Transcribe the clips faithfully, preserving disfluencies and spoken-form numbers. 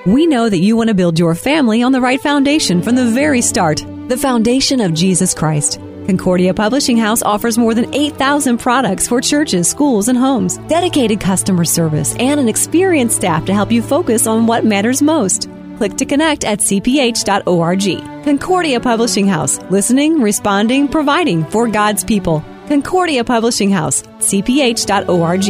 We know that you want to build your family on the right foundation from the very start, the foundation of Jesus Christ. Concordia Publishing House offers more than eight thousand products for churches, schools, and homes, dedicated customer service, and an experienced staff to help you focus on what matters most. Click to connect at c p h dot org. Concordia Publishing House, listening, responding, providing for God's people. Concordia Publishing House, c p h dot org.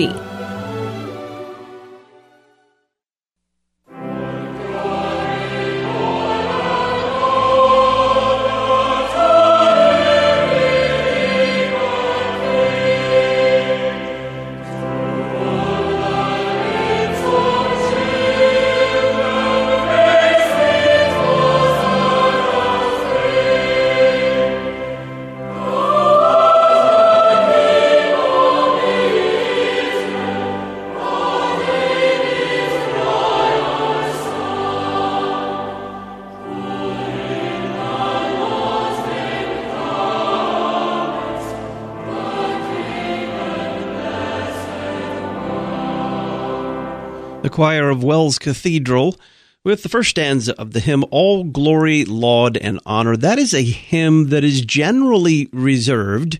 The choir of Wells Cathedral with the first stanza of the hymn, All Glory, Laud, and Honor. That is a hymn that is generally reserved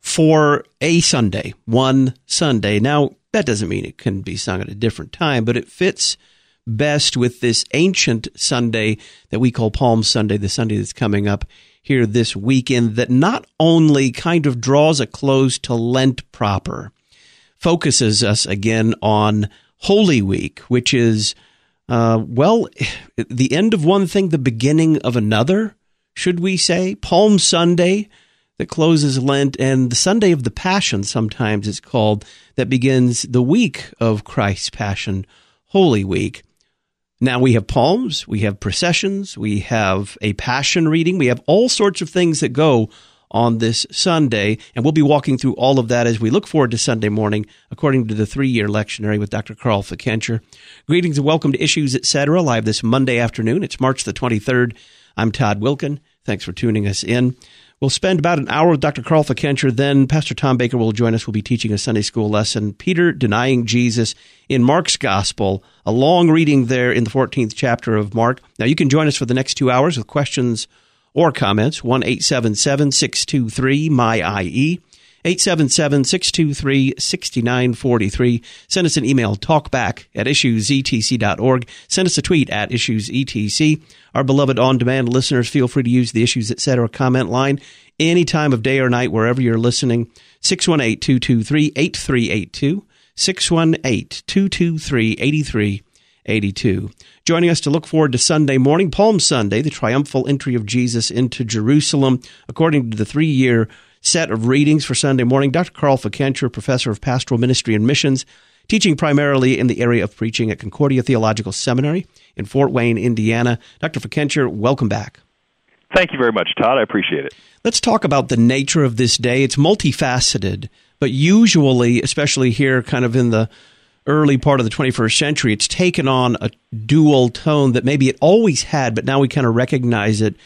for a Sunday, one Sunday. Now, that doesn't mean it can be sung at a different time, but it fits best with this ancient Sunday that we call Palm Sunday, the Sunday that's coming up here this weekend, that not only kind of draws a close to Lent proper, focuses us again on Holy Week, which is, uh, well, the end of one thing, the beginning of another, should we say? Palm Sunday that closes Lent, and the Sunday of the Passion, sometimes it's called, that begins the week of Christ's Passion, Holy Week. Now we have palms, we have processions, we have a passion reading, we have all sorts of things that go on this Sunday, and we'll be walking through all of that as we look forward to Sunday morning, according to the three-year lectionary with Doctor Carl Fikencher. Greetings and welcome to Issues, et cetera, live this Monday afternoon. It's March the twenty-third. I'm Todd Wilkin. Thanks for tuning us in. We'll spend about an hour with Doctor Carl Fikencher. Then Pastor Tom Baker will join us. We'll be teaching a Sunday school lesson, Peter Denying Jesus in Mark's Gospel, a long reading there in the fourteenth chapter of Mark. Now, you can join us for the next two hours with questions or comments, one eight seven seven, six two three, M Y I E, eight seven seven, six two three, six nine four three. Send us an email, talkback at issues e t c dot org. Send us a tweet at issues e t c. Our beloved on-demand listeners, feel free to use the Issues, et cetera comment line any time of day or night, wherever you're listening. six one eight, two two three, eight three eight two, six one eight, two two three, eight three eight two. Joining us to look forward to Sunday morning, Palm Sunday, the triumphal entry of Jesus into Jerusalem, according to the three-year set of readings for Sunday morning, Doctor Carl Fikencher, professor of pastoral ministry and missions, teaching primarily in the area of preaching at Concordia Theological Seminary in Fort Wayne, Indiana. Doctor Fikencher, welcome back. Thank you very much, Todd. I appreciate it. Let's talk about the nature of this day. It's multifaceted, but usually, especially here kind of in the early part of the twenty-first century, it's taken on a dual tone that maybe it always had, but now we kind of recognize it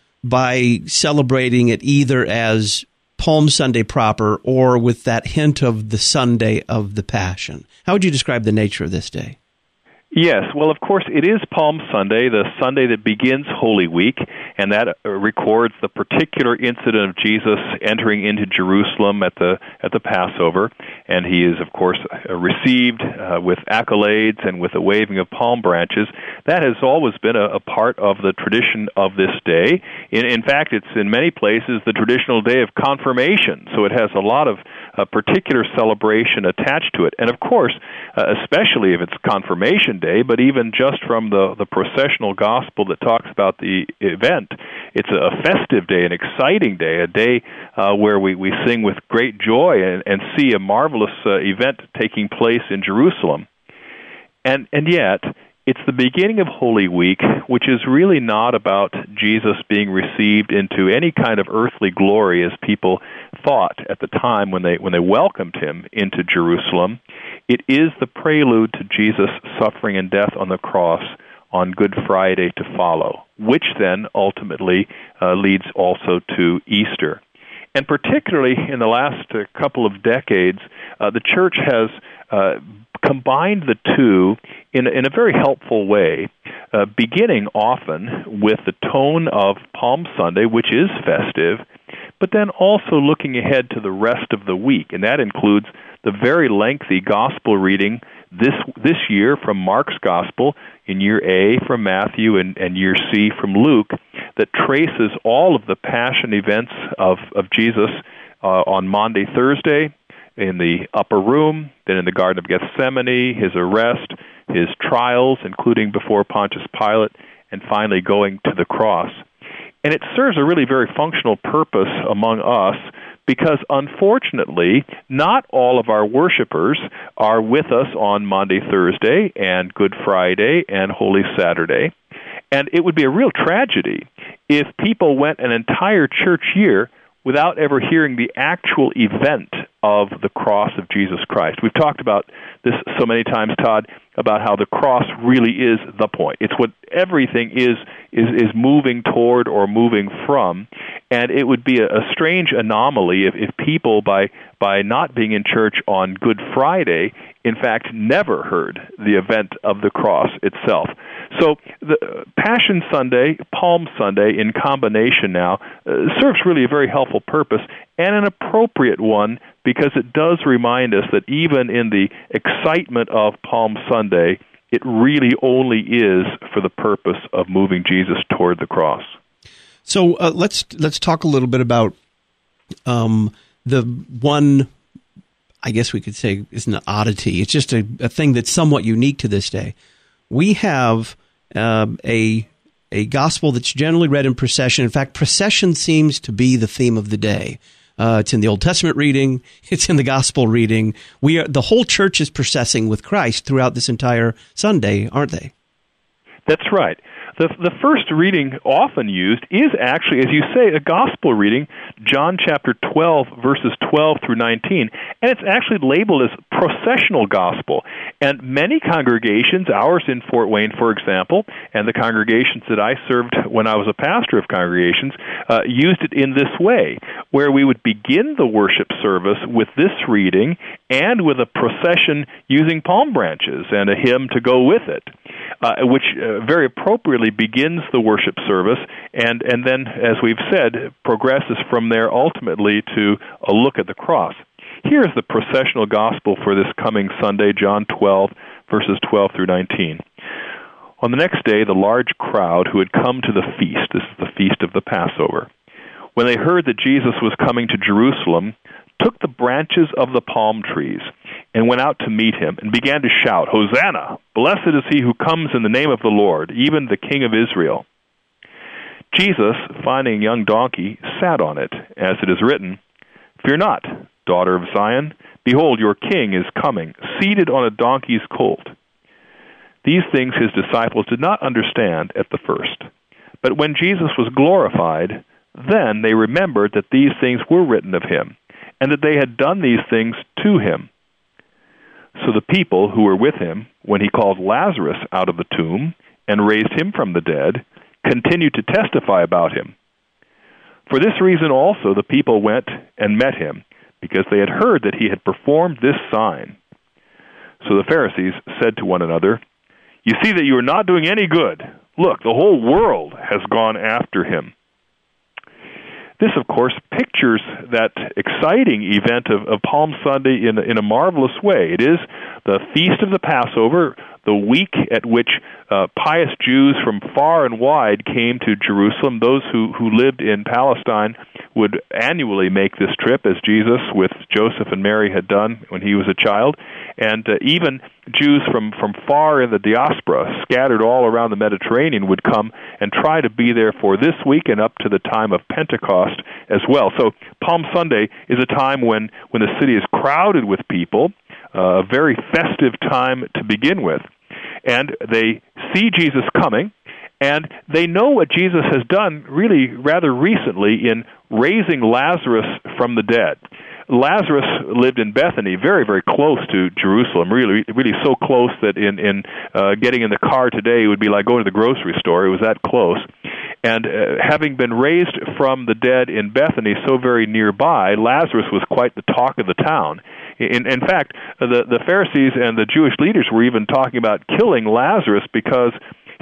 by celebrating it either as Palm Sunday proper or with that hint of the Sunday of the Passion. How would you describe the nature of this day? Yes, well, of course, it is Palm Sunday, the Sunday that begins Holy Week, and that uh, records the particular incident of Jesus entering into Jerusalem at the at the Passover, and he is, of course, uh, received uh, with accolades and with a waving of palm branches. That has always been a, a part of the tradition of this day. In, in fact, it's in many places the traditional day of confirmation, so it has a lot of uh, particular celebration attached to it. And, of course, uh, especially if it's confirmation day, but even just from the, the processional gospel that talks about the event, it's a festive day, an exciting day, a day uh, where we, we sing with great joy and, and see a marvelous uh, event taking place in Jerusalem. And and yet, it's the beginning of Holy Week, which is really not about Jesus being received into any kind of earthly glory as people thought at the time when they when they welcomed him into Jerusalem. It is the prelude to Jesus' suffering and death on the cross on Good Friday to follow, which then ultimately uh, leads also to Easter. And particularly in the last uh, couple of decades, uh, the Church has uh, combined the two in, in a very helpful way. uh, beginning often with the tone of Palm Sunday, which is festive, but then also looking ahead to the rest of the week, and that includes the very lengthy gospel reading this this year from Mark's Gospel, in year A from Matthew, and, and year C from Luke, that traces all of the passion events of, of Jesus uh, on Maundy, Thursday, in the upper room, then in the Garden of Gethsemane, his arrest, his trials, including before Pontius Pilate, and finally going to the cross. And it serves a really very functional purpose among us because, unfortunately, not all of our worshipers are with us on Maundy, Thursday, and Good Friday, and Holy Saturday. And it would be a real tragedy if people went an entire church year without ever hearing the actual event of the cross of Jesus Christ. We've talked about this so many times, Todd, about how the cross really is the point. It's what everything is is, is moving toward or moving from. And it would be a, a strange anomaly if, if people, by by not being in church on Good Friday, in fact, never heard the event of the cross itself. So the Passion Sunday, Palm Sunday in combination now uh, serves really a very helpful purpose and an appropriate one, because it does remind us that even in the excitement of Palm Sunday, it really only is for the purpose of moving Jesus toward the cross. So uh, let's let's talk a little bit about um, the one, I guess we could say, isn't an oddity. It's just a, a thing that's somewhat unique to this day. We have uh, a a gospel that's generally read in procession. In fact, procession seems to be the theme of the day. Uh, it's in the Old Testament reading. It's in the gospel reading. We are the whole church is processing with Christ throughout this entire Sunday, aren't they? That's right. The the first reading often used is actually, as you say, a gospel reading, John chapter twelve, verses twelve through nineteen, and it's actually labeled as processional gospel. And many congregations, ours in Fort Wayne, for example, and the congregations that I served when I was a pastor of congregations, uh, used it in this way, where we would begin the worship service with this reading and with a procession using palm branches and a hymn to go with it, uh, which uh, very appropriately begins the worship service, and, and then, as we've said, progresses from there ultimately to a look at the cross. Here's the processional gospel for this coming Sunday, John twelve, verses twelve through nineteen. On the next day, the large crowd who had come to the feast, this is the feast of the Passover, when they heard that Jesus was coming to Jerusalem, took the branches of the palm trees and went out to meet him and began to shout, "Hosanna! Blessed is he who comes in the name of the Lord, even the King of Israel." Jesus, finding a young donkey, sat on it, as it is written, "Fear not, daughter of Zion, behold, your king is coming, seated on a donkey's colt." These things his disciples did not understand at the first. But when Jesus was glorified, then they remembered that these things were written of him, and that they had done these things to him. So the people who were with him, when he called Lazarus out of the tomb and raised him from the dead, continued to testify about him. For this reason also the people went and met him, because they had heard that he had performed this sign. So the Pharisees said to one another, "You see that you are not doing any good. Look, the whole world has gone after him." This, of course, pictures that exciting event of, of Palm Sunday in, in a marvelous way. It is the Feast of the Passover, the week at which uh, pious Jews from far and wide came to Jerusalem. Those who, who lived in Palestine would annually make this trip, as Jesus with Joseph and Mary had done when he was a child. And uh, even Jews from, from far in the diaspora, scattered all around the Mediterranean, would come and try to be there for this week and up to the time of Pentecost as well. So Palm Sunday is a time when, when the city is crowded with people, uh, a very festive time to begin with. And they see Jesus coming, and they know what Jesus has done really rather recently in raising Lazarus from the dead. Lazarus lived in Bethany, very, very close to Jerusalem, really really so close that in, in uh, getting in the car today, it would be like going to the grocery store. It was that close. And uh, having been raised from the dead in Bethany so very nearby, Lazarus was quite the talk of the town. In, in fact, the, the Pharisees and the Jewish leaders were even talking about killing Lazarus because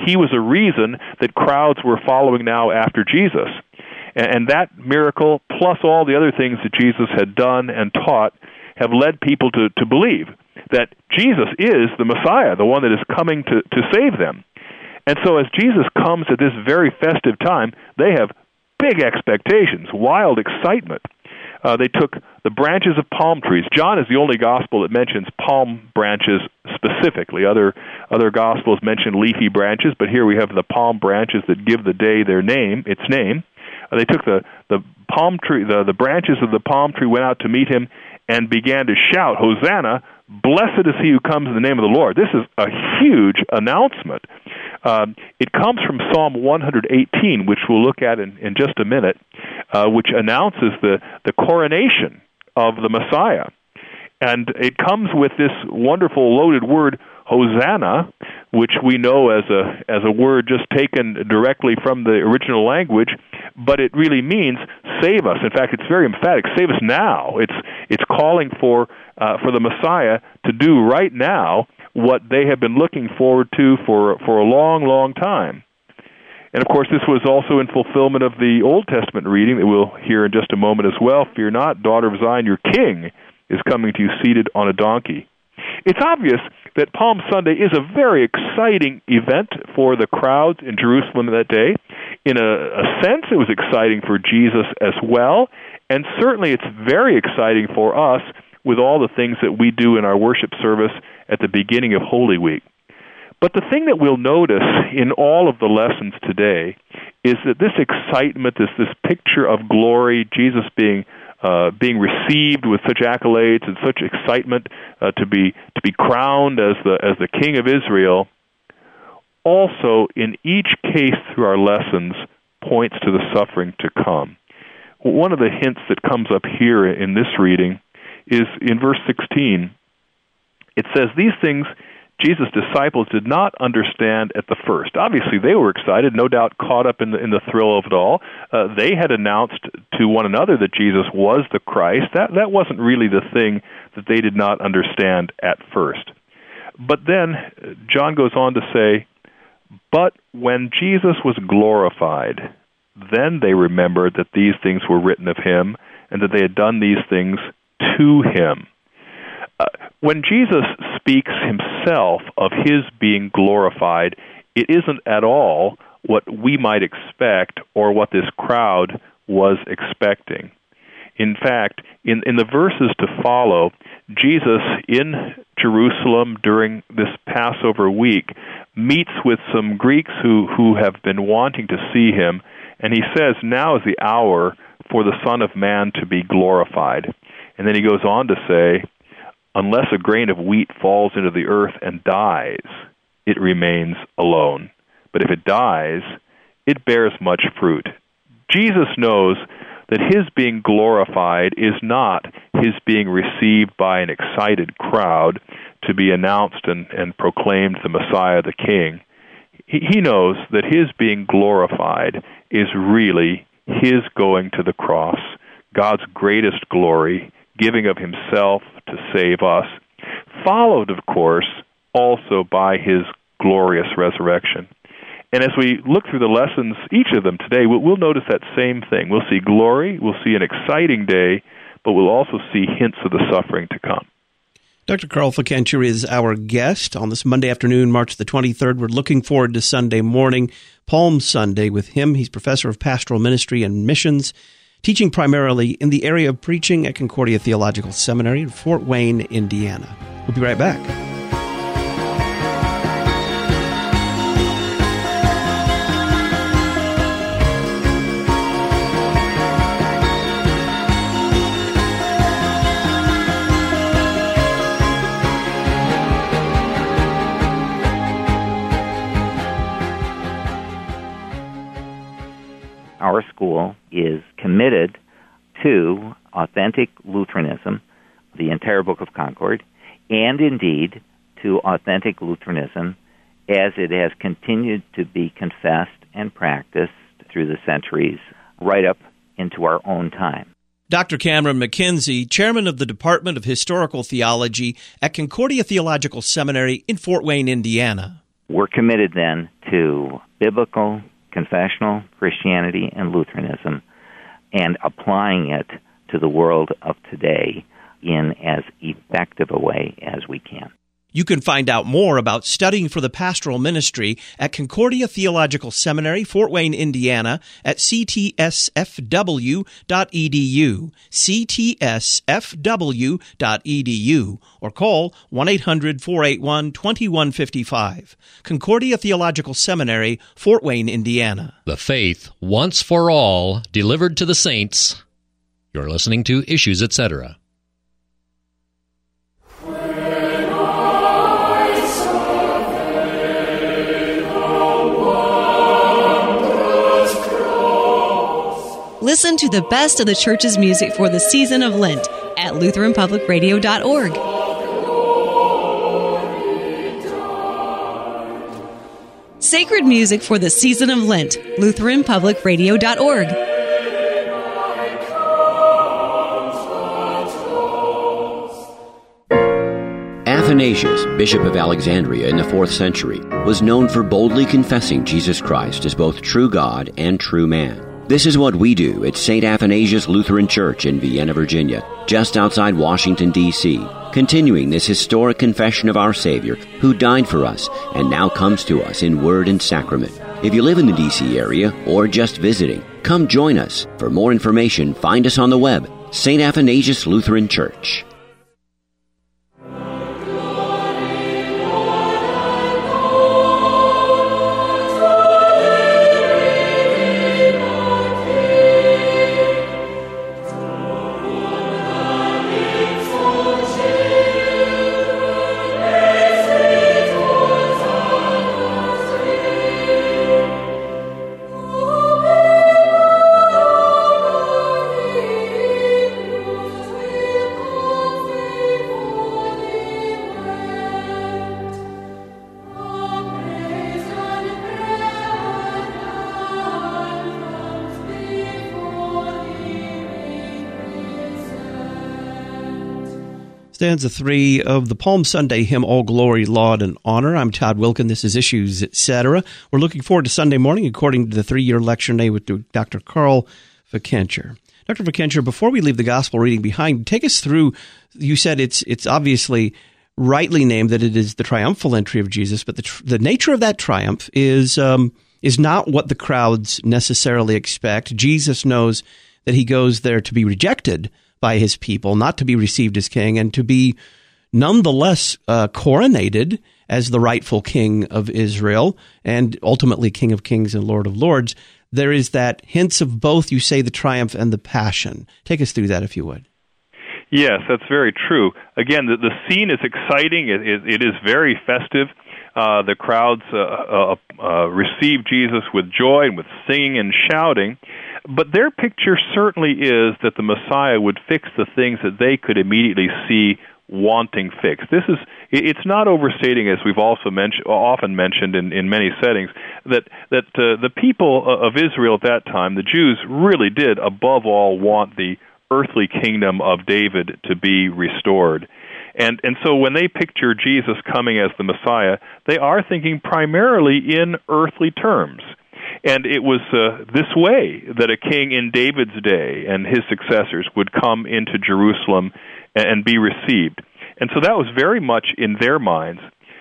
he was a reason that crowds were following now after Jesus. And that miracle, plus all the other things that Jesus had done and taught, have led people to, to believe that Jesus is the Messiah, the one that is coming to, to save them. And so as Jesus comes at this very festive time, they have big expectations, wild excitement. Uh, they took the branches of palm trees. John is the only gospel that mentions palm branches specifically. Other other gospels mention leafy branches, but here we have the palm branches that give the day their name, its name. Uh, they took the, the palm tree, the, the branches of the palm tree, went out to meet him, and began to shout, "Hosanna! Blessed is he who comes in the name of the Lord." This is a huge announcement. Um, it comes from Psalm one eighteen, which we'll look at in, in just a minute, uh, which announces the, the coronation of the Messiah. And it comes with this wonderful loaded word, Hosanna, which we know as a as a word just taken directly from the original language, but it really means save us. In fact, it's very emphatic. Save us now. It's it's calling for uh, for the Messiah to do right now what they have been looking forward to for for a long, long time. And of course, this was also in fulfillment of the Old Testament reading that we'll hear in just a moment as well. "Fear not, daughter of Zion, your king is coming to you seated on a donkey." It's obvious that Palm Sunday is a very exciting event for the crowds in Jerusalem that day. In a, a sense, it was exciting for Jesus as well, and certainly it's very exciting for us with all the things that we do in our worship service at the beginning of Holy Week. But the thing that we'll notice in all of the lessons today is that this excitement, this this picture of glory, Jesus being uh, being received with such accolades and such excitement uh, to be to be crowned as the as the King of Israel, also in each case through our lessons points to the suffering to come. One of the hints that comes up here in this reading is in verse sixteen. It says, "These things Jesus' disciples did not understand at the first." Obviously, they were excited, no doubt caught up in the, in the thrill of it all. Uh, they had announced to one another that Jesus was the Christ. That, that wasn't really the thing that they did not understand at first. But then John goes on to say, "But when Jesus was glorified, then they remembered that these things were written of him, and that they had done these things to him." Uh, when Jesus speaks himself of his being glorified, it isn't at all what we might expect or what this crowd was expecting. In fact, in, in the verses to follow, Jesus in Jerusalem during this Passover week meets with some Greeks who, who have been wanting to see him, and he says, "Now is the hour for the Son of Man to be glorified." And then he goes on to say, "Unless a grain of wheat falls into the earth and dies, it remains alone. But if it dies, it bears much fruit." Jesus knows that his being glorified is not his being received by an excited crowd to be announced and, and proclaimed the Messiah, the King. He, he knows that his being glorified is really his going to the cross, God's greatest glory, giving of himself to save us, followed, of course, also by his glorious resurrection. And as we look through the lessons, each of them today, we'll, we'll notice that same thing. We'll see glory, we'll see an exciting day, but we'll also see hints of the suffering to come. Doctor Carl Ficantieri is our guest on this Monday afternoon, March the twenty-third. We're looking forward to Sunday morning, Palm Sunday, with him. He's professor of pastoral ministry and missions, teaching primarily in the area of preaching at Concordia Theological Seminary in Fort Wayne, Indiana. We'll be right back. Our school is committed to authentic Lutheranism, the entire Book of Concord, and indeed to authentic Lutheranism as it has continued to be confessed and practiced through the centuries, right up into our own time. Doctor Cameron McKenzie, chairman of the Department of Historical Theology at Concordia Theological Seminary in Fort Wayne, Indiana. We're committed then to biblical, confessional Christianity and Lutheranism and applying it to the world of today in as effective a way as we can. You can find out more about studying for the pastoral ministry at Concordia Theological Seminary, Fort Wayne, Indiana, at c t s f w dot e d u, c t s f w dot e d u, or call one eight hundred, four eight one, two one five five. Concordia Theological Seminary, Fort Wayne, Indiana. The faith, once for all, delivered to the saints. You're listening to Issues, et cetera. Listen to the best of the church's music for the season of Lent at Lutheran Public Radio dot org. Sacred music for the season of Lent, Lutheran Public Radio dot org. Athanasius, Bishop of Alexandria in the fourth century, was known for boldly confessing Jesus Christ as both true God and true man. This is what we do at Saint Athanasius Lutheran Church in Vienna, Virginia, just outside Washington, D C, continuing this historic confession of our Savior, who died for us and now comes to us in word and sacrament. If you live in the D C area or just visiting, come join us. For more information, find us on the web, Saint Athanasius Lutheran Church. Stanza three of the Palm Sunday hymn, All Glory, Laud, and Honor. I'm Todd Wilkin. This is Issues, et cetera. We're looking forward to Sunday morning according to the three-year lecture day with Doctor Carl Fickenscher. Doctor Fickenscher, before we leave the gospel reading behind, take us through, you said it's it's obviously rightly named that it is the triumphal entry of Jesus, but the tr- the nature of that triumph is um, is not what the crowds necessarily expect. Jesus knows that he goes there to be rejected by his people, not to be received as king, and to be nonetheless uh, coronated as the rightful king of Israel and ultimately King of Kings and Lord of Lords. There is that hints of both, you say, the triumph and the passion. Take us through that, if you would. Yes, that's very true. Again, the, the scene is exciting. It, it, it is very festive. Uh, the crowds uh, uh, uh, receive Jesus with joy and with singing and shouting. But their picture certainly is that the Messiah would fix the things that they could immediately see wanting fixed. This is, it's not overstating, as we've also mentioned, often mentioned in, in many settings, that, that uh, the people of Israel at that time, the Jews, really did, above all, want the earthly kingdom of David to be restored. And and so when they picture Jesus coming as the Messiah, they are thinking primarily in earthly terms. And it was uh, this way that a king in David's day and his successors would come into Jerusalem and, and be received. And so that was very much in their minds.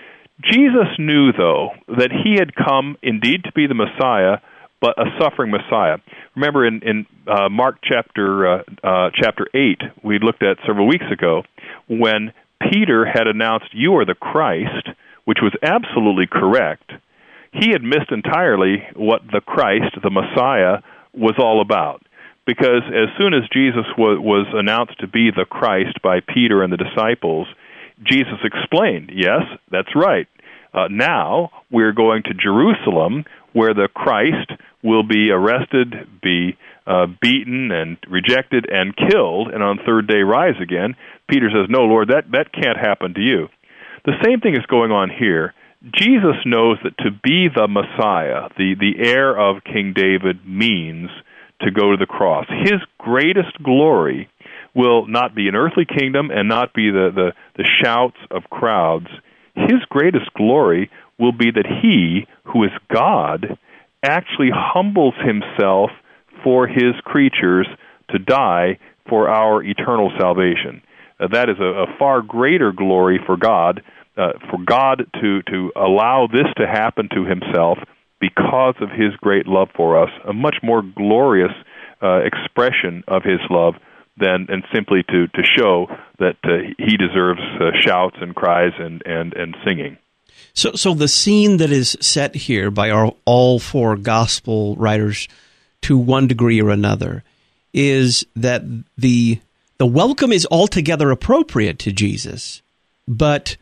Jesus knew, though, that he had come indeed to be the Messiah, but a suffering Messiah. Remember in, in uh, Mark chapter uh, uh, chapter eight, we looked at several weeks ago, when Peter had announced, "You are the Christ," which was absolutely correct. He had missed entirely what the Christ, the Messiah, was all about. Because as soon as Jesus was, was announced to be the Christ by Peter and the disciples, Jesus explained, yes, that's right. Uh, now we're going to Jerusalem, where the Christ will be arrested, be uh, beaten and rejected and killed, and on the third day rise again. Peter says, no, Lord, that, that can't happen to you. The same thing is going on here. Jesus knows that to be the Messiah, the, the heir of King David, means to go to the cross. His greatest glory will not be an earthly kingdom and not be the, the, the shouts of crowds. His greatest glory will be that he, who is God, actually humbles himself for his creatures to die for our eternal salvation. Uh, that is a, a far greater glory for God, uh, for God to, to allow this to happen to himself because of his great love for us, a much more glorious uh, expression of his love than and simply to, to show that uh, he deserves uh, shouts and cries and, and, and singing. So, so the scene that is set here by our, all four gospel writers, to one degree or another, is that the the welcome is altogether appropriate to Jesus, but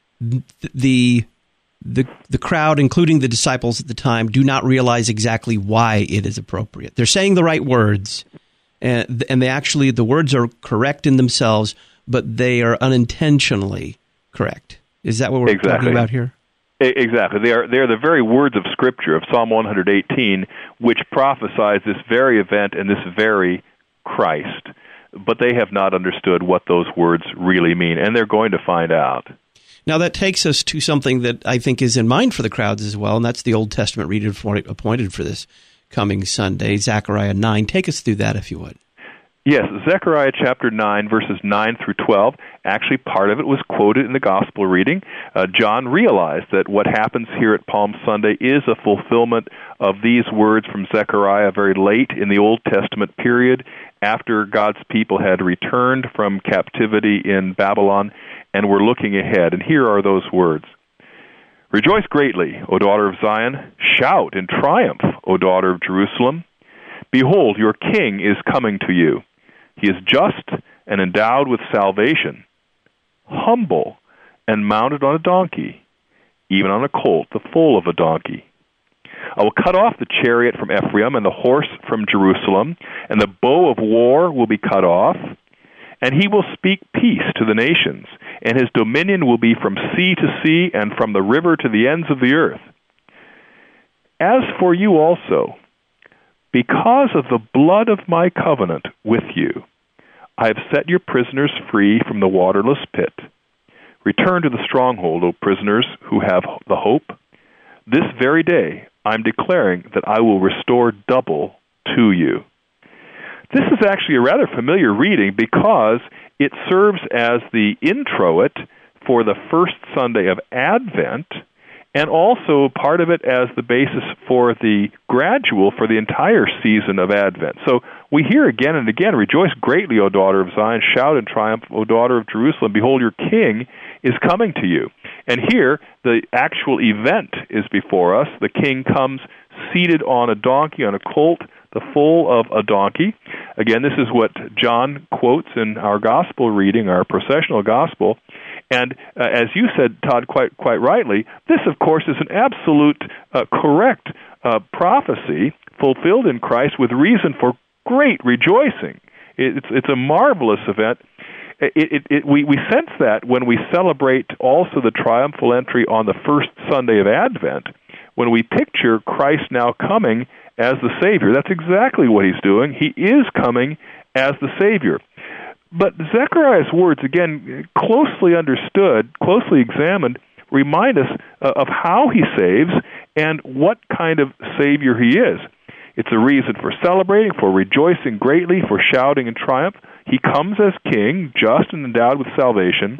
the the the crowd, including the disciples at the time, do not realize exactly why it is appropriate. They're saying the right words, and and they actually the words are correct in themselves, but they are unintentionally correct. Is that what we're exactly. talking about here? Exactly. They are they are the very words of Scripture, of Psalm one eighteen, which prophesies this very event and this very Christ. But they have not understood what those words really mean, and they're going to find out. Now that takes us to something that I think is in mind for the crowds as well, and that's the Old Testament reader appointed for this coming Sunday, Zechariah nine. Take us through that, if you would. Yes, Zechariah chapter nine, verses nine through twelve. Actually, part of it was quoted in the gospel reading. Uh, John realized that what happens here at Palm Sunday is a fulfillment of these words from Zechariah very late in the Old Testament period, after God's people had returned from captivity in Babylon and were looking ahead. And here are those words. Rejoice greatly, O daughter of Zion. Shout in triumph, O daughter of Jerusalem. Behold, your king is coming to you. He is just and endowed with salvation, humble and mounted on a donkey, even on a colt, the foal of a donkey. I will cut off the chariot from Ephraim and the horse from Jerusalem, and the bow of war will be cut off, and he will speak peace to the nations, and his dominion will be from sea to sea and from the river to the ends of the earth. As for you also, because of the blood of my covenant with you, I have set your prisoners free from the waterless pit. Return to the stronghold, O prisoners who have the hope. This very day I am declaring that I will restore double to you. This is actually a rather familiar reading because it serves as the introit for the first Sunday of Advent, and also part of it as the basis for the gradual for the entire season of Advent. So we hear again and again, rejoice greatly, O daughter of Zion, shout in triumph, O daughter of Jerusalem, behold, your king is coming to you. And here, the actual event is before us. The king comes seated on a donkey, on a colt, the foal of a donkey. Again, this is what John quotes in our gospel reading, our processional gospel. And uh, as you said, Todd, quite quite rightly, this, of course, is an absolute uh, correct uh, prophecy fulfilled in Christ with reason for great rejoicing. It's it's a marvelous event. It, it, it, we, we sense that when we celebrate also the triumphal entry on the first Sunday of Advent, when we picture Christ now coming as the Savior. That's exactly what he's doing. He is coming as the Savior. But Zechariah's words, again, closely understood, closely examined, remind us uh, of how he saves and what kind of Savior he is. It's a reason for celebrating, for rejoicing greatly, for shouting in triumph. He comes as king, just and endowed with salvation,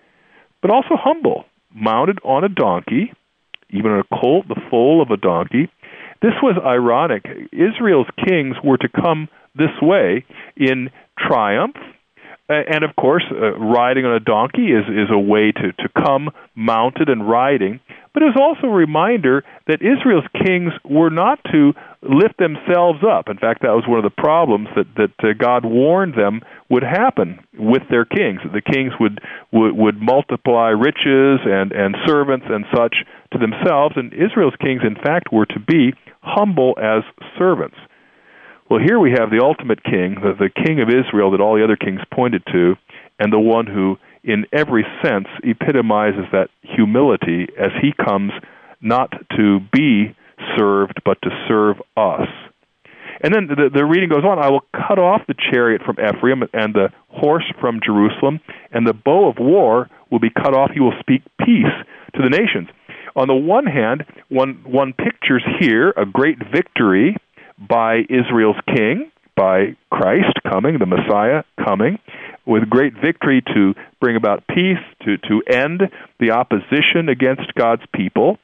but also humble, mounted on a donkey, even on a colt, the foal of a donkey. This was ironic. Israel's kings were to come this way in triumph. And, of course, uh, riding on a donkey is, is a way to, to come mounted and riding. But it was also a reminder that Israel's kings were not to lift themselves up. In fact, that was one of the problems that, that uh, God warned them would happen with their kings. That the kings would, would, would multiply riches and, and servants and such to themselves. And Israel's kings, in fact, were to be humble as servants. Well, here we have the ultimate king, the, the king of Israel that all the other kings pointed to, and the one who, in every sense, epitomizes that humility as he comes not to be served, but to serve us. And then the, the reading goes on, I will cut off the chariot from Ephraim and the horse from Jerusalem, and the bow of war will be cut off. He will speak peace to the nations. On the one hand, one, one pictures here a great victory by Israel's king, by Christ coming, the Messiah coming, with great victory to bring about peace, to, to end the opposition against God's people.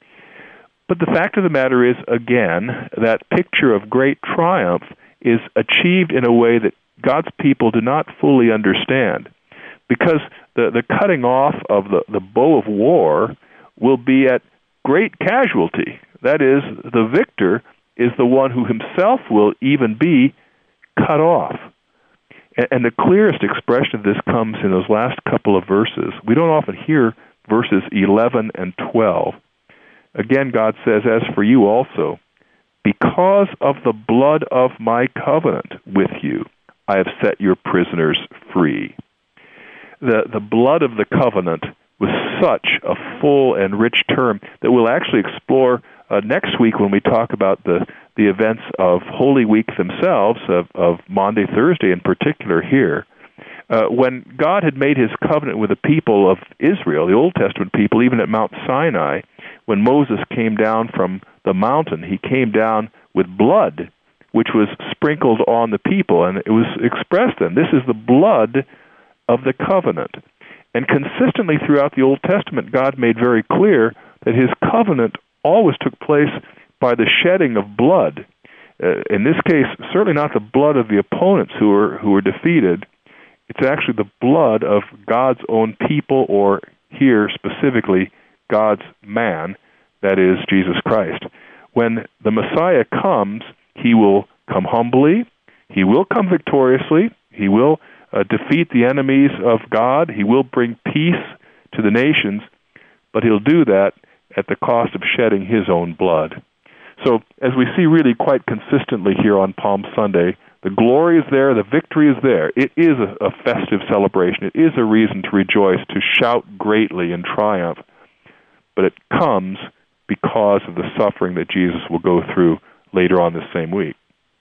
But the fact of the matter is, again, that picture of great triumph is achieved in a way that God's people do not fully understand, because the, the cutting off of the, the bow of war will be at great casualty. That is, the victor is the one who himself will even be cut off. And, and the clearest expression of this comes in those last couple of verses. We don't often hear verses eleven and twelve. Again, God says, "As for you also, because of the blood of my covenant with you, I have set your prisoners free." The, the blood of the covenant was such a full and rich term that we'll actually explore uh, next week when we talk about the, the events of Holy Week themselves, of, of Maundy, Thursday in particular here. Uh, when God had made his covenant with the people of Israel, the Old Testament people, even at Mount Sinai, when Moses came down from the mountain, he came down with blood, which was sprinkled on the people, and it was expressed then, this is the blood of the covenant. And consistently throughout the Old Testament, God made very clear that his covenant always took place by the shedding of blood. Uh, in this case, certainly not the blood of the opponents who were who were defeated. It's actually the blood of God's own people, or here specifically, God's man, that is Jesus Christ. When the Messiah comes, he will come humbly, he will come victoriously, he will uh, defeat the enemies of God, he will bring peace to the nations, but he'll do that at the cost of shedding his own blood. So, as we see really quite consistently here on Palm Sunday, the glory is there, the victory is there. It is a, a festive celebration. It is a reason to rejoice, to shout greatly in triumph. But it comes because of the suffering that Jesus will go through later on this same week.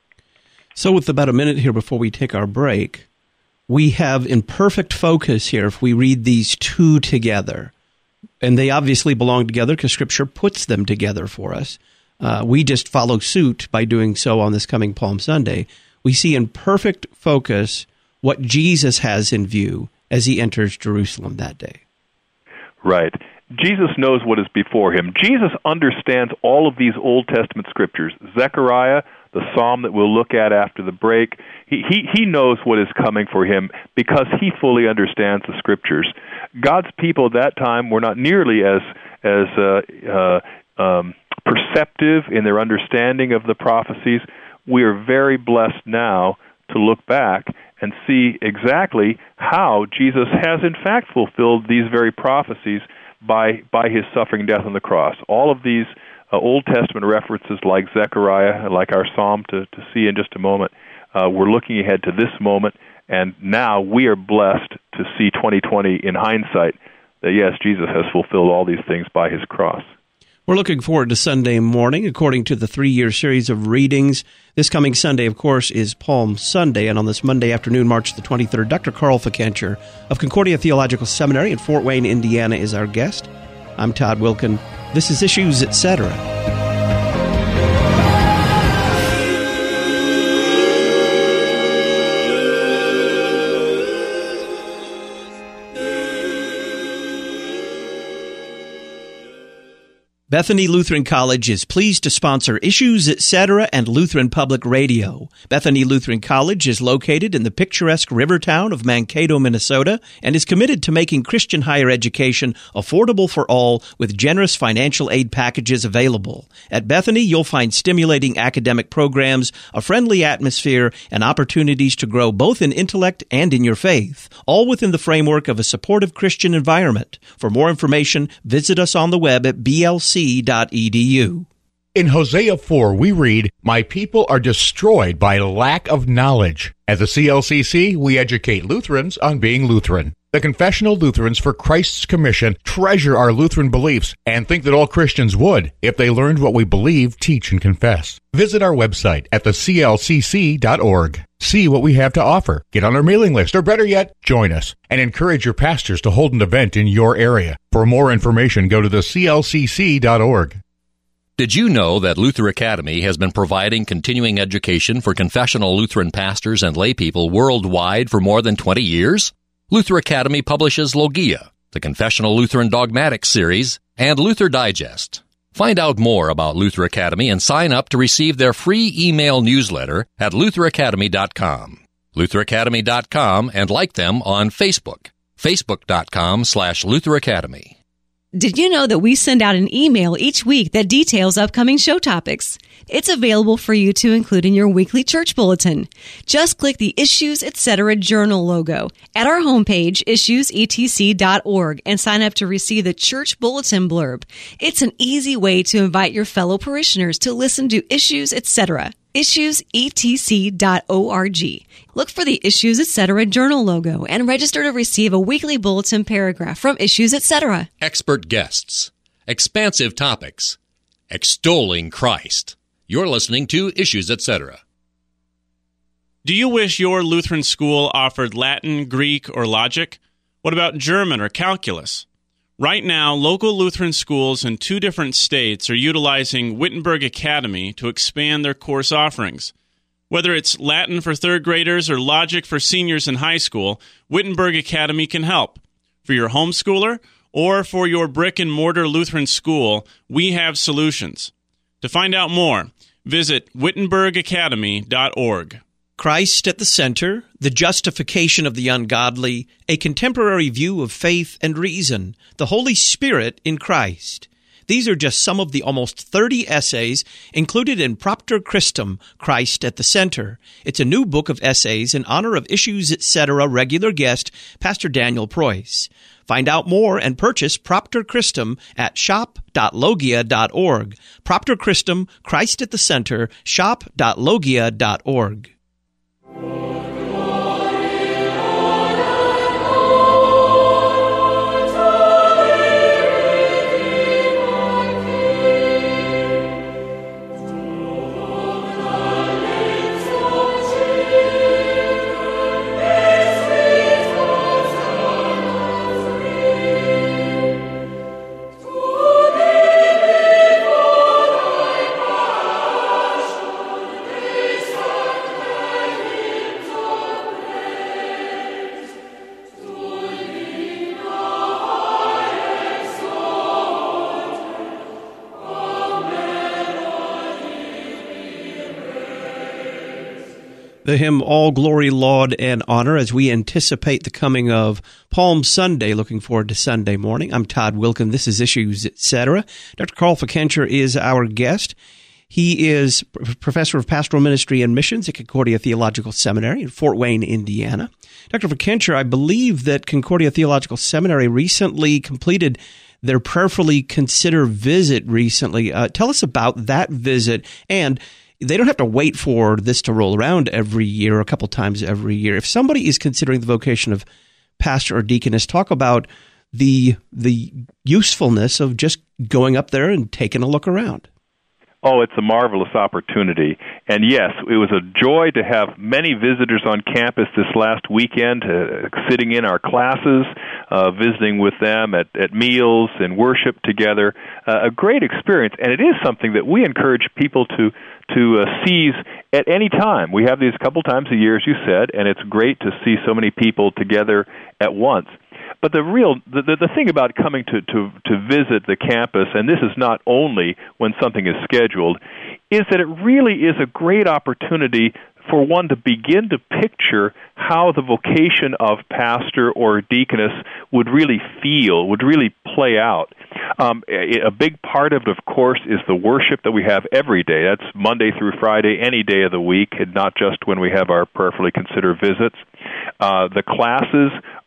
So with about a minute here before we take our break, we have in perfect focus here if we read these two together. And they obviously belong together because Scripture puts them together for us. Uh, we just follow suit by doing so on this coming Palm Sunday. We see in perfect focus what Jesus has in view as he enters Jerusalem that day. Right. Jesus knows what is before him. Jesus understands all of these Old Testament scriptures. Zechariah, the psalm that we'll look at after the break, he, he, he knows what is coming for him because he fully understands the scriptures. God's people at that time were not nearly as, as uh, uh, um, perceptive in their understanding of the prophecies. We are very blessed now to look back and see exactly how Jesus has in fact fulfilled these very prophecies by by his suffering, death on the cross. All of these uh, Old Testament references like Zechariah, like our psalm to, to see in just a moment, uh, we're looking ahead to this moment, and now we are blessed to see twenty twenty in hindsight that yes, Jesus has fulfilled all these things by his cross. We're looking forward to Sunday morning, according to the three-year series of readings. This coming Sunday, of course, is Palm Sunday, and on this Monday afternoon, March the twenty-third, Doctor Carl Fikencher of Concordia Theological Seminary in Fort Wayne, Indiana, is our guest. I'm Todd Wilken. This is Issues, et cetera. Bethany Lutheran College is pleased to sponsor Issues, et cetera. And Lutheran Public Radio. Bethany Lutheran College is located in the picturesque river town of Mankato, Minnesota, and is committed to making Christian higher education affordable for all with generous financial aid packages available. At Bethany, you'll find stimulating academic programs, a friendly atmosphere, and opportunities to grow both in intellect and in your faith, all within the framework of a supportive Christian environment. For more information, visit us on the web at b l c dot e d u. In Hosea four, we read, "My people are destroyed by lack of knowledge." At the C L C C, we educate Lutherans on being Lutheran. The Confessional Lutherans for Christ's Commission treasure our Lutheran beliefs and think that all Christians would if they learned what we believe, teach, and confess. Visit our website at the c l c c dot org. See what we have to offer. Get on our mailing list, or better yet, join us, and encourage your pastors to hold an event in your area. For more information, go to the c l c c dot org. Did you know that Luther Academy has been providing continuing education for confessional Lutheran pastors and laypeople worldwide for more than twenty years? Luther Academy publishes Logia, the Confessional Lutheran Dogmatics series, and Luther Digest. Find out more about Luther Academy and sign up to receive their free email newsletter at luther academy dot com. luther academy dot com, and like them on Facebook, facebook dot com slash Luther Academy. Did you know that we send out an email each week that details upcoming show topics? It's available for you to include in your weekly church bulletin. Just click the Issues, et cetera journal logo at our homepage, issues e t c dot org, and sign up to receive the church bulletin blurb. It's an easy way to invite your fellow parishioners to listen to Issues, et cetera. issues e t c dot org. Look for the Issues, et cetera journal logo and register to receive a weekly bulletin paragraph from Issues, et cetera. Expert guests, expansive topics, extolling Christ. You're listening to Issues, et cetera. Do you wish your Lutheran school offered Latin, Greek, or logic? What about German or calculus? Right now, local Lutheran schools in two different states are utilizing Wittenberg Academy to expand their course offerings. Whether it's Latin for third graders or logic for seniors in high school, Wittenberg Academy can help. For your homeschooler or for your brick-and-mortar Lutheran school, we have solutions. To find out more, visit wittenberg academy dot org. Christ at the center, the justification of the ungodly, a contemporary view of faith and reason, the Holy Spirit in Christ. These are just some of the almost thirty essays included in Propter Christum, Christ at the Center. It's a new book of essays in honor of Issues, et cetera regular guest, Pastor Daniel Preuss. Find out more and purchase Propter Christum at shop dot logia dot org. Propter Christum, Christ at the Center, shop dot logia dot org. The hymn, All Glory, Laud, and Honor, as we anticipate the coming of Palm Sunday. Looking forward to Sunday morning. I'm Todd Wilkin. This is Issues, et cetera. Doctor Carl Fikencher is our guest. He is professor of pastoral ministry and missions at Concordia Theological Seminary in Fort Wayne, Indiana. Doctor Fikencher, I believe that Concordia Theological Seminary recently completed their Prayerfully Consider visit recently. Uh, tell us about that visit, and they don't have to wait for this to roll around every year, a couple times every year. If somebody is considering the vocation of pastor or deaconess, talk about the the usefulness of just going up there and taking a look around. Oh, it's a marvelous opportunity. And yes, it was a joy to have many visitors on campus this last weekend, uh, sitting in our classes, uh, visiting with them at, at meals and worship together. Uh, a great experience, and it is something that we encourage people to to uh, seize at any time. We have these a couple times a year, as you said, and it's great to see so many people together at once. But the real the, the, the thing about coming to, to, to visit the campus, and this is not only when something is scheduled, is that it really is a great opportunity for one to begin to picture how the vocation of pastor or deaconess would really feel, would really play out. Um, a big part of it, of course, is the worship that we have every day. That's Monday through Friday, any day of the week, and not just when we have our Prayerfully Consider visits. Uh, the classes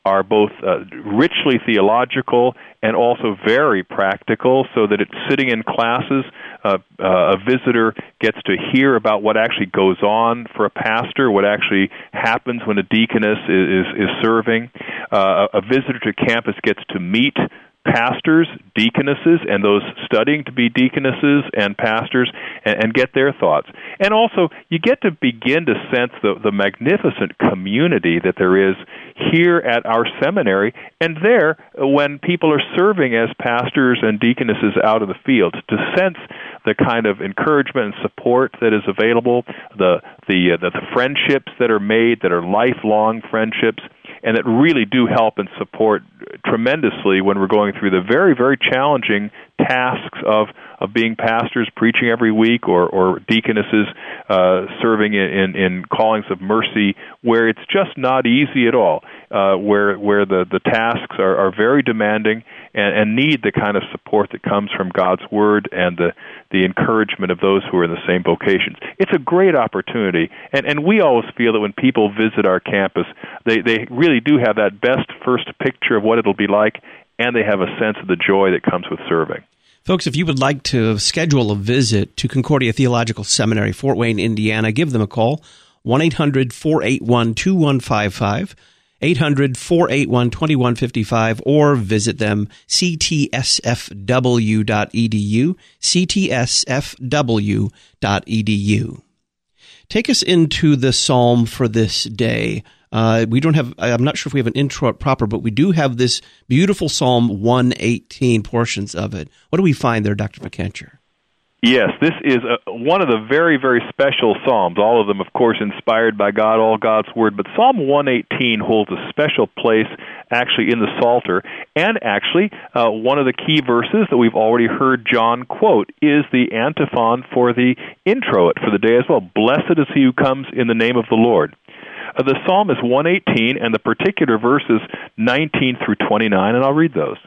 are both uh, richly theological and also very practical, so that it's sitting in classes. Uh, uh, a visitor gets to hear about what actually goes on for a pastor, what actually happens when a deaconess is, is, is serving. Uh, a visitor to campus gets to meet pastors, deaconesses, and those studying to be deaconesses and pastors, and, and get their thoughts. And also, you get to begin to sense the, the magnificent community that there is here at our seminary, and there, when people are serving as pastors and deaconesses out in the field, to sense the kind of encouragement and support that is available, the the, uh, the, the friendships that are made that are lifelong friendships, and that really do help and support tremendously when we're going through the very, very challenging tasks of, of being pastors, preaching every week, or, or deaconesses uh, serving in, in, in callings of mercy, where it's just not easy at all, uh, where where the, the tasks are, are very demanding and, and need the kind of support that comes from God's Word and the, the encouragement of those who are in the same vocations. It's a great opportunity, and, and we always feel that when people visit our campus, they, they really do have that best first picture of what it'll be like, and they have a sense of the joy that comes with serving. Folks, if you would like to schedule a visit to Concordia Theological Seminary, Fort Wayne, Indiana, give them a call, one eight hundred four eight one two one five five, eight hundred four eight one two one five five, or visit them, c t s f w dot e d u, c t s f w dot e d u. Take us into the psalm for this day. Uh, we don't have, I'm not sure if we have an intro proper, but we do have this beautiful Psalm one eighteen, portions of it. What do we find there, Doctor McKencher? Yes, this is a, one of the very, very special Psalms, all of them, of course, inspired by God, all God's Word. But Psalm one eighteen holds a special place actually in the Psalter, and actually uh, one of the key verses that we've already heard John quote is the antiphon for the introit for the day as well. Blessed is he who comes in the name of the Lord. Uh, the Psalm is one eighteen, and the particular verses nineteen through twenty-nine, and I'll read those.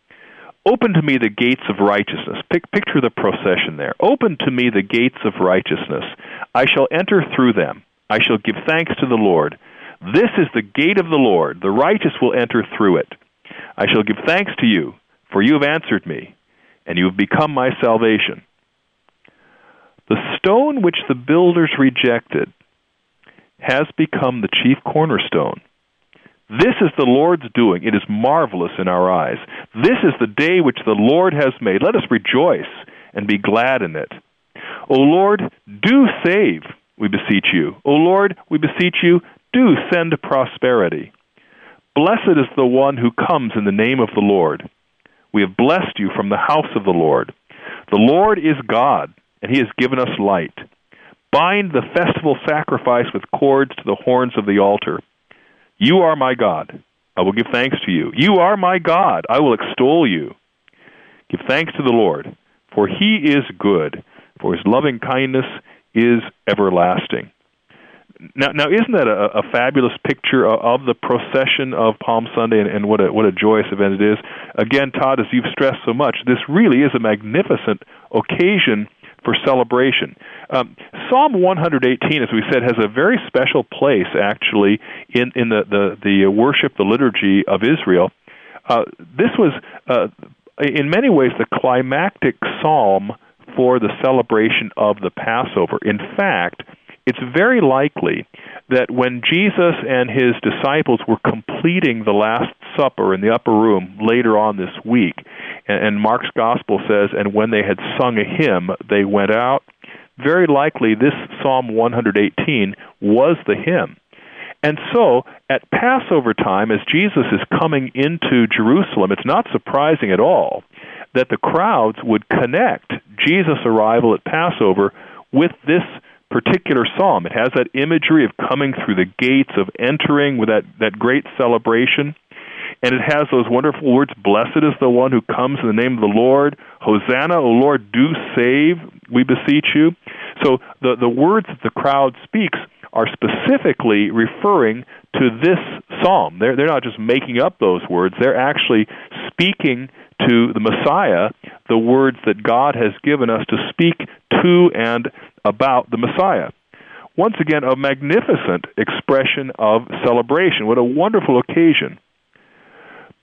Open to me the gates of righteousness. Pic- picture the procession there. Open to me the gates of righteousness. I shall enter through them. I shall give thanks to the Lord. This is the gate of the Lord. The righteous will enter through it. I shall give thanks to you, for you have answered me, and you have become my salvation. The stone which the builders rejected has become the chief cornerstone. This is the Lord's doing. It is marvelous in our eyes. This is the day which the Lord has made. Let us rejoice and be glad in it. O Lord, do save, we beseech you. O Lord, we beseech you, do send prosperity. Blessed is the one who comes in the name of the Lord. We have blessed you from the house of the Lord. The Lord is God, and he has given us light. Bind the festival sacrifice with cords to the horns of the altar. You are my God. I will give thanks to you. You are my God. I will extol you. Give thanks to the Lord, for he is good, for his loving kindness is everlasting. Now, now isn't that a, a fabulous picture of, of the procession of Palm Sunday, and, and what a what a joyous event it is? Again, Todd, as you've stressed so much, this really is a magnificent occasion for celebration. Um, Psalm one eighteen, as we said, has a very special place, actually, in, in the, the, the worship, the liturgy of Israel. Uh, this was, uh, in many ways, the climactic psalm for the celebration of the Passover. In fact, it's very likely that when Jesus and his disciples were completing the Last Supper in the upper room later on this week, and, and Mark's Gospel says, and when they had sung a hymn, they went out, very likely this Psalm one eighteen was the hymn. And so, at Passover time, as Jesus is coming into Jerusalem, it's not surprising at all that the crowds would connect Jesus' arrival at Passover with this particular psalm. It has that imagery of coming through the gates, of entering with that, that great celebration. And it has those wonderful words, blessed is the one who comes in the name of the Lord. Hosanna, O Lord, do save, we beseech you. So the, the words that the crowd speaks are specifically referring to this psalm. They're, they're not just making up those words. They're actually speaking to the Messiah, the words that God has given us to speak to and about the Messiah. Once again, a magnificent expression of celebration. What a wonderful occasion.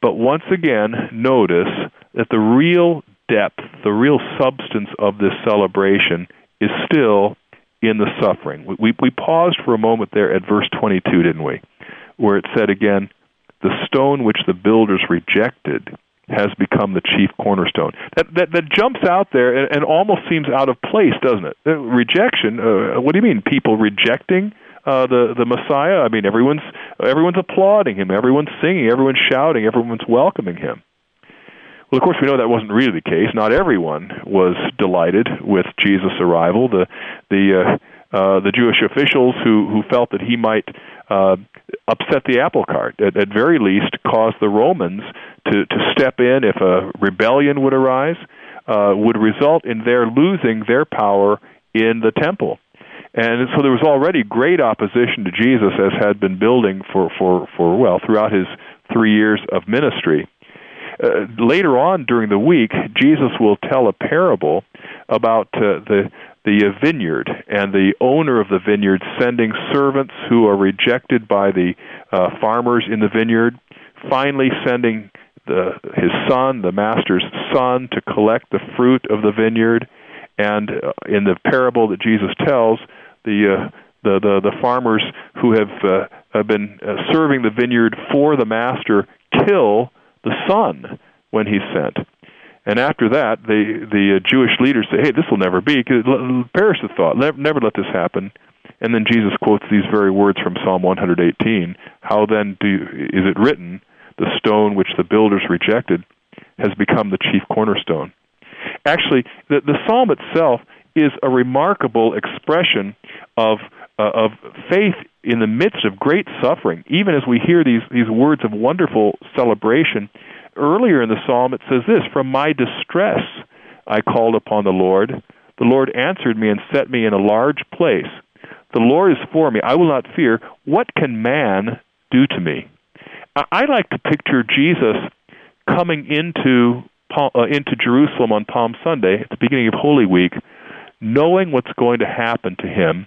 But once again, notice that the real depth, the real substance of this celebration is still in the suffering. We, we, we paused for a moment there at verse twenty-two, didn't we? Where it said again, the stone which the builders rejected has become the chief cornerstone. That that, that jumps out there and, and almost seems out of place, doesn't it? Uh, rejection, uh, what do you mean? People rejecting uh, the, the Messiah? I mean, everyone's everyone's applauding him, everyone's singing, everyone's shouting, everyone's welcoming him. Well, of course, we know that wasn't really the case. Not everyone was delighted with Jesus' arrival. The the uh, uh, the Jewish officials who, who felt that he might uh, upset the apple cart, at, at very least cause the Romans to, to step in if a rebellion would arise, uh, would result in their losing their power in the temple. And so there was already great opposition to Jesus, as had been building for, for, for well, throughout his three years of ministry. Uh, later on during the week, Jesus will tell a parable about uh, the the vineyard and the owner of the vineyard sending servants who are rejected by the uh, farmers in the vineyard, finally sending the, his son, the master's son, to collect the fruit of the vineyard. And uh, in the parable that Jesus tells, the uh, the, the the farmers who have uh, have been uh, serving the vineyard for the master kill the son when he's sent. And after that, the the uh, Jewish leaders say, hey, this will never be. Perish the thought. Never, never let this happen. And then Jesus quotes these very words from Psalm one eighteen. How then do you, is it written, the stone which the builders rejected has become the chief cornerstone? Actually, the, the psalm itself is a remarkable expression of uh, of faith in the midst of great suffering. Even as we hear these, these words of wonderful celebration, earlier in the psalm it says this, from my distress I called upon the Lord. The Lord answered me and set me in a large place. The Lord is for me. I will not fear. What can man do to me? I like to picture Jesus coming into uh, into Jerusalem on Palm Sunday, at the beginning of Holy Week, knowing what's going to happen to him,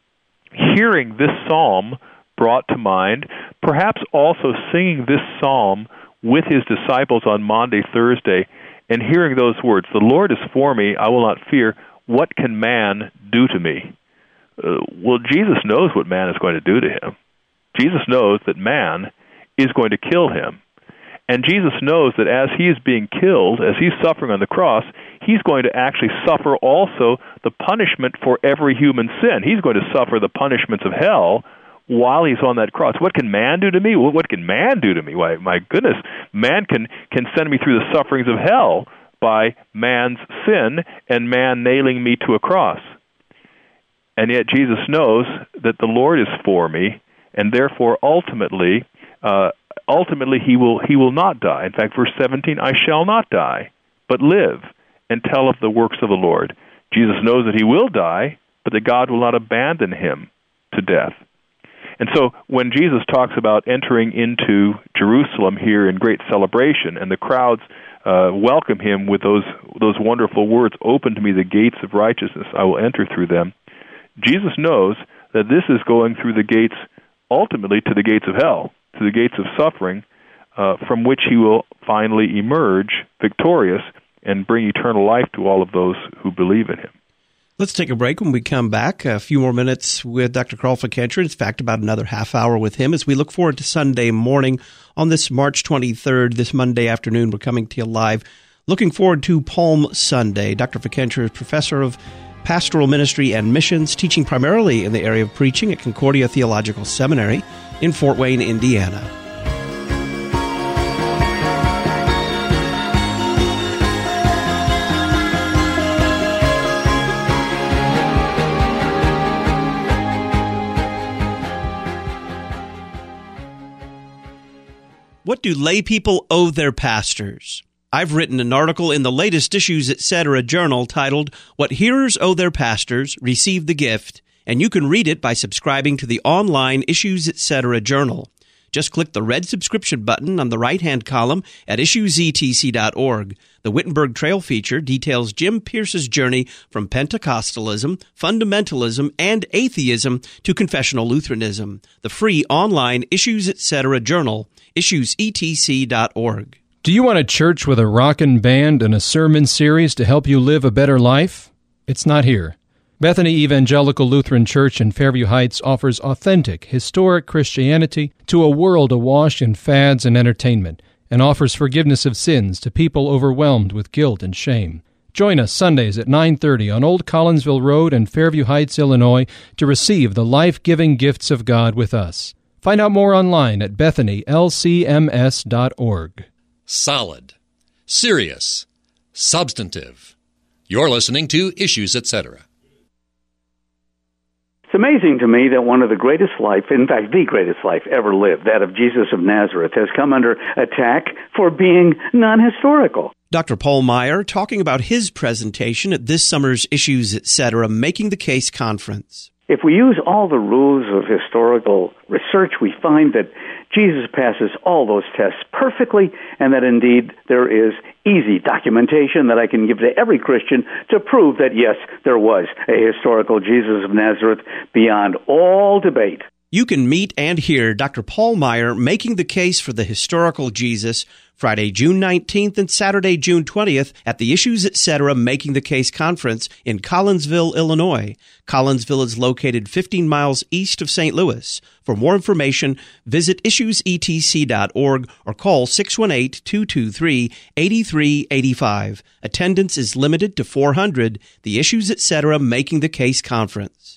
hearing this psalm brought to mind, perhaps also singing this psalm with his disciples on Maundy, Thursday, and hearing those words, the Lord is for me, I will not fear. What can man do to me? Uh, well, Jesus knows what man is going to do to him. Jesus knows that man is going to kill him. And Jesus knows that as he is being killed, as he's suffering on the cross, he's going to actually suffer also the punishment for every human sin. He's going to suffer the punishments of hell while he's on that cross. What can man do to me? What can man do to me? Why, my goodness, man can, can send me through the sufferings of hell by man's sin and man nailing me to a cross. And yet Jesus knows that the Lord is for me, and therefore ultimately, uh, ultimately he will he will not die. In fact, verse seventeen, I shall not die, but live and tell of the works of the Lord. Jesus knows that he will die, but that God will not abandon him to death. And so when Jesus talks about entering into Jerusalem here in great celebration, and the crowds uh, welcome him with those those wonderful words, open to me the gates of righteousness, I will enter through them, Jesus knows that this is going through the gates, ultimately to the gates of hell, to the gates of suffering, uh, from which he will finally emerge victorious and bring eternal life to all of those who believe in him. Let's take a break. When we come back, a few more minutes with Doctor Carl Fickenstra. In fact, about another half hour with him as we look forward to Sunday morning on this March twenty-third, this Monday afternoon. We're coming to you live. Looking forward to Palm Sunday. Doctor Fickenstra is professor of pastoral ministry and missions, teaching primarily in the area of preaching at Concordia Theological Seminary in Fort Wayne, Indiana. What do lay people owe their pastors? I've written an article in the latest Issues Etc. journal titled, What Hearers Owe Their Pastors, Receive the Gift, and you can read it by subscribing to the online Issues Etc. journal. Just click the red subscription button on the right-hand column at issues e t c dot org. The Wittenberg Trail feature details Jim Pierce's journey from Pentecostalism, fundamentalism, and atheism to confessional Lutheranism. The free online Issues Etc. journal, issues e t c dot org. Do you want a church with a rockin' band and a sermon series to help you live a better life? It's not here. Bethany Evangelical Lutheran Church in Fairview Heights offers authentic, historic Christianity to a world awash in fads and entertainment, and offers forgiveness of sins to people overwhelmed with guilt and shame. Join us Sundays at nine thirty on Old Collinsville Road in Fairview Heights, Illinois, to receive the life-giving gifts of God with us. Find out more online at bethany l c m s dot org. Solid, serious, substantive. You're listening to Issues Etc. It's amazing to me that one of the greatest life, in fact, the greatest life ever lived, that of Jesus of Nazareth, has come under attack for being non-historical. Doctor Paul Meier talking about his presentation at this summer's Issues Etc. Making the Case Conference. If we use all the rules of historical research, we find that Jesus passes all those tests perfectly, and that indeed there is easy documentation that I can give to every Christian to prove that, yes, there was a historical Jesus of Nazareth beyond all debate. You can meet and hear Doctor Paul Meier making the case for the historical Jesus Friday, June nineteenth and Saturday, June twentieth at the Issues Etc. Making the Case Conference in Collinsville, Illinois. Collinsville is located fifteen miles east of Saint Louis. For more information, visit issues e t c dot org or call six one eight, two two three, eight three eight five. Attendance is limited to four hundred. The Issues Etc. Making the Case Conference.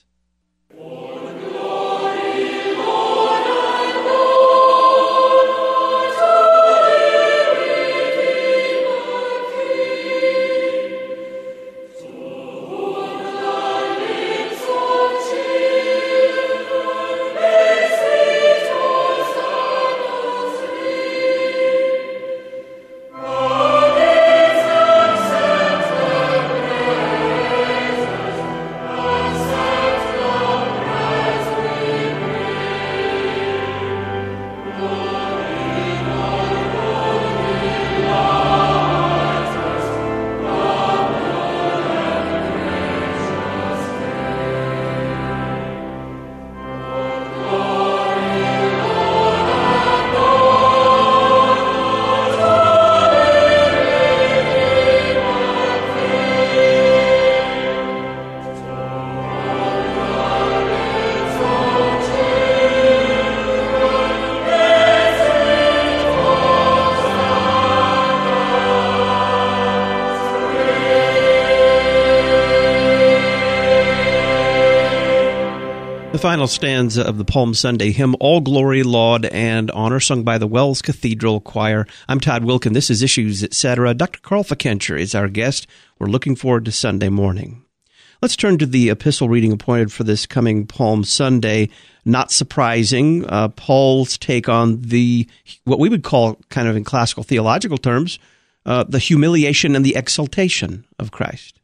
The final stanza of the Palm Sunday hymn, All Glory, Laud, and Honor, sung by the Wells Cathedral Choir. I'm Todd Wilkin. This is Issues Etc. Doctor Carl Fikencher is our guest. We're looking forward to Sunday morning. Let's turn to the epistle reading appointed for this coming Palm Sunday. Not surprising, uh, Paul's take on the what we would call, kind of in classical theological terms, uh, the humiliation and the exaltation of Christ.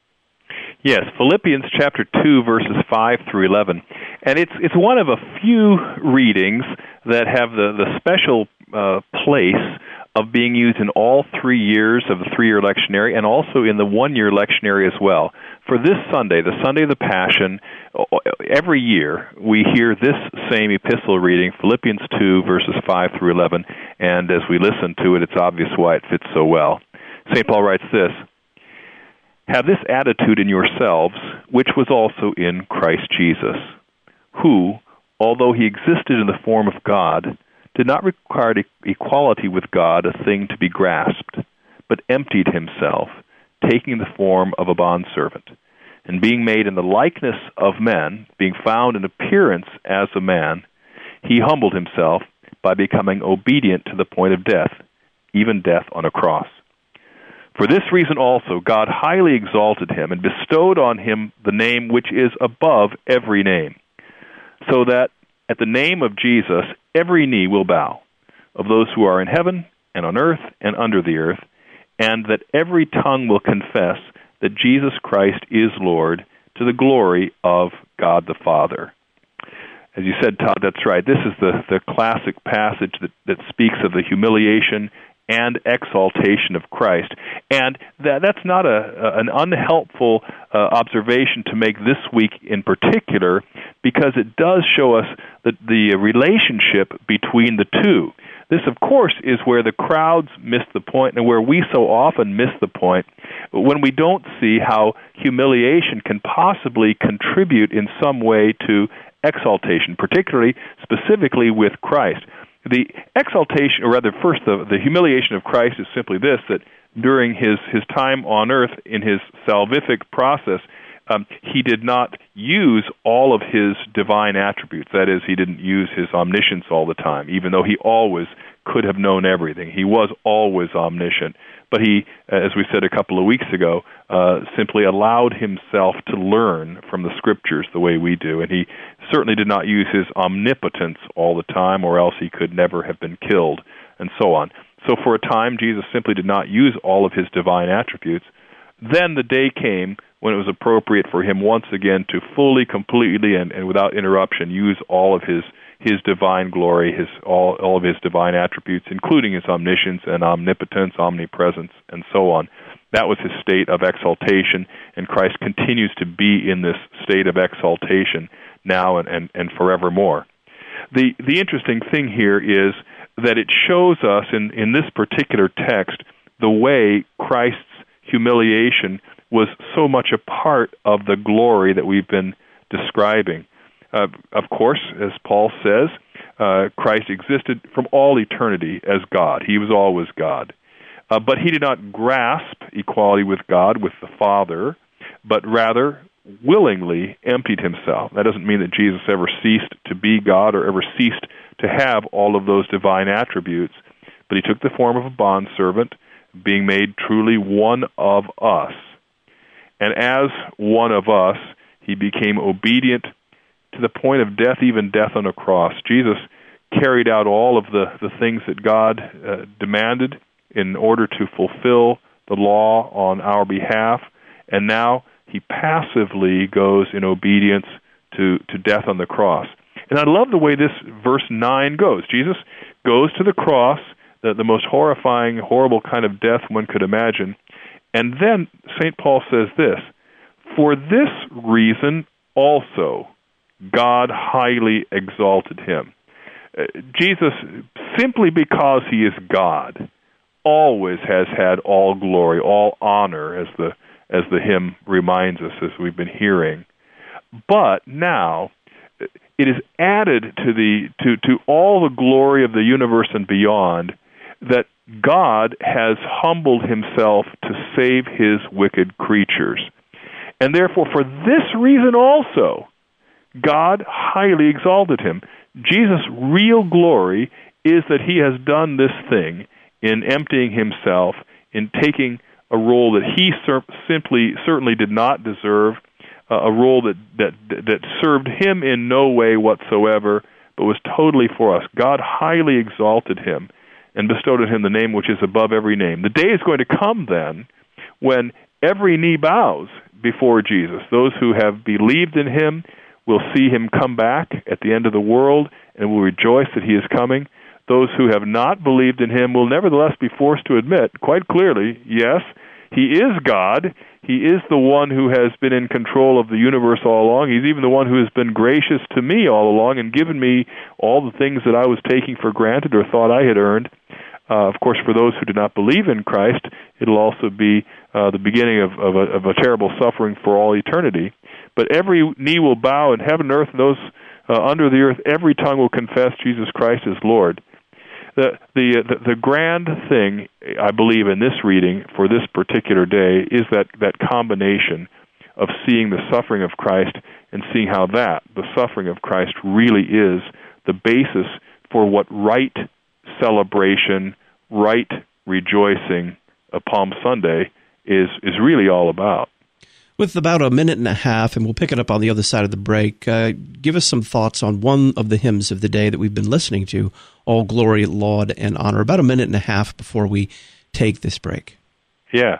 Yes, Philippians chapter two, verses five through eleven. And it's it's one of a few readings that have the, the special uh, place of being used in all three years of the three-year lectionary and also in the one-year lectionary as well. For this Sunday, the Sunday of the Passion, every year we hear this same epistle reading, Philippians two, verses five through eleven, and as we listen to it, it's obvious why it fits so well. Saint Paul writes this, "Have this attitude in yourselves, which was also in Christ Jesus, who, although he existed in the form of God, did not regard equality with God a thing to be grasped, but emptied himself, taking the form of a bondservant, and being made in the likeness of men, being found in appearance as a man, he humbled himself by becoming obedient to the point of death, even death on a cross. For this reason also God highly exalted him and bestowed on him the name which is above every name, so that at the name of Jesus every knee will bow, of those who are in heaven and on earth and under the earth, and that every tongue will confess that Jesus Christ is Lord, to the glory of God the Father." as you said, Todd, that's right. This is the, the classic passage that, that speaks of the humiliation and exaltation of Christ. And that, that's not a, an unhelpful uh, observation to make this week in particular, because it does show us the, the relationship between the two. This, of course, is where the crowds miss the point and where we so often miss the point when we don't see how humiliation can possibly contribute in some way to exaltation, particularly, specifically with Christ. The exaltation, or rather, first, the, the humiliation of Christ is simply this, that during his, his time on earth, in his salvific process, um, he did not use all of his divine attributes. That is, he didn't use his omniscience all the time, even though he always could have known everything. He was always omniscient. But he, as we said a couple of weeks ago, uh, simply allowed himself to learn from the Scriptures the way we do. And he certainly did not use his omnipotence all the time, or else he could never have been killed, and so on. So for a time, Jesus simply did not use all of his divine attributes. Then the day came when it was appropriate for him once again to fully, completely, and, and without interruption use all of his his divine glory, his all, all of his divine attributes, including his omniscience and omnipotence, omnipresence, and so on. That was his state of exaltation, and Christ continues to be in this state of exaltation now and, and, and forevermore. The the interesting thing here is that it shows us in, in this particular text the way Christ's humiliation was so much a part of the glory that we've been describing. Uh, of course, as Paul says, uh, Christ existed from all eternity as God. He was always God. Uh, but he did not grasp equality with God, with the Father, but rather willingly emptied himself. That doesn't mean that Jesus ever ceased to be God or ever ceased to have all of those divine attributes, but he took the form of a bondservant, being made truly one of us. And as one of us, he became obedient to the point of death, even death on a cross. Jesus carried out all of the, the things that God uh, demanded in order to fulfill the law on our behalf, and now he passively goes in obedience to, to death on the cross. And I love the way this verse nine goes. Jesus goes to the cross, the, the most horrifying, horrible kind of death one could imagine, and then Saint Paul says this, "For this reason also God highly exalted him." Uh, Jesus, simply because he is God, always has had all glory, all honor, as the as the hymn reminds us, as we've been hearing. But now it is added to the to, to all the glory of the universe and beyond that God has humbled himself to save his wicked creatures. And therefore, for this reason also, God highly exalted him. Jesus' real glory is that he has done this thing in emptying himself, in taking a role that he ser- simply, certainly did not deserve, uh, a role that, that, that served him in no way whatsoever, but was totally for us. God highly exalted him and bestowed on him the name which is above every name. The day is going to come then when every knee bows before Jesus. Those who have believed in him will see him come back at the end of the world and will rejoice that he is coming. Those who have not believed in him will nevertheless be forced to admit quite clearly, yes, he is God. He is the one who has been in control of the universe all along. He's even the one who has been gracious to me all along and given me all the things that I was taking for granted or thought I had earned. Uh, of course, for those who do not believe in Christ, it'll also be uh, the beginning of, of, a, of a terrible suffering for all eternity. But every knee will bow in heaven and earth, and those uh, under the earth, every tongue will confess Jesus Christ is Lord. The, the the the grand thing, I believe, in this reading for this particular day is that, that combination of seeing the suffering of Christ and seeing how that, the suffering of Christ, really is the basis for what right celebration, right rejoicing of Palm Sunday is is really all about. With about a minute and a half, and we'll pick it up on the other side of the break, uh, give us some thoughts on one of the hymns of the day that we've been listening to, All Glory, Laud, and Honor. About a minute and a half before we take this break. Yeah.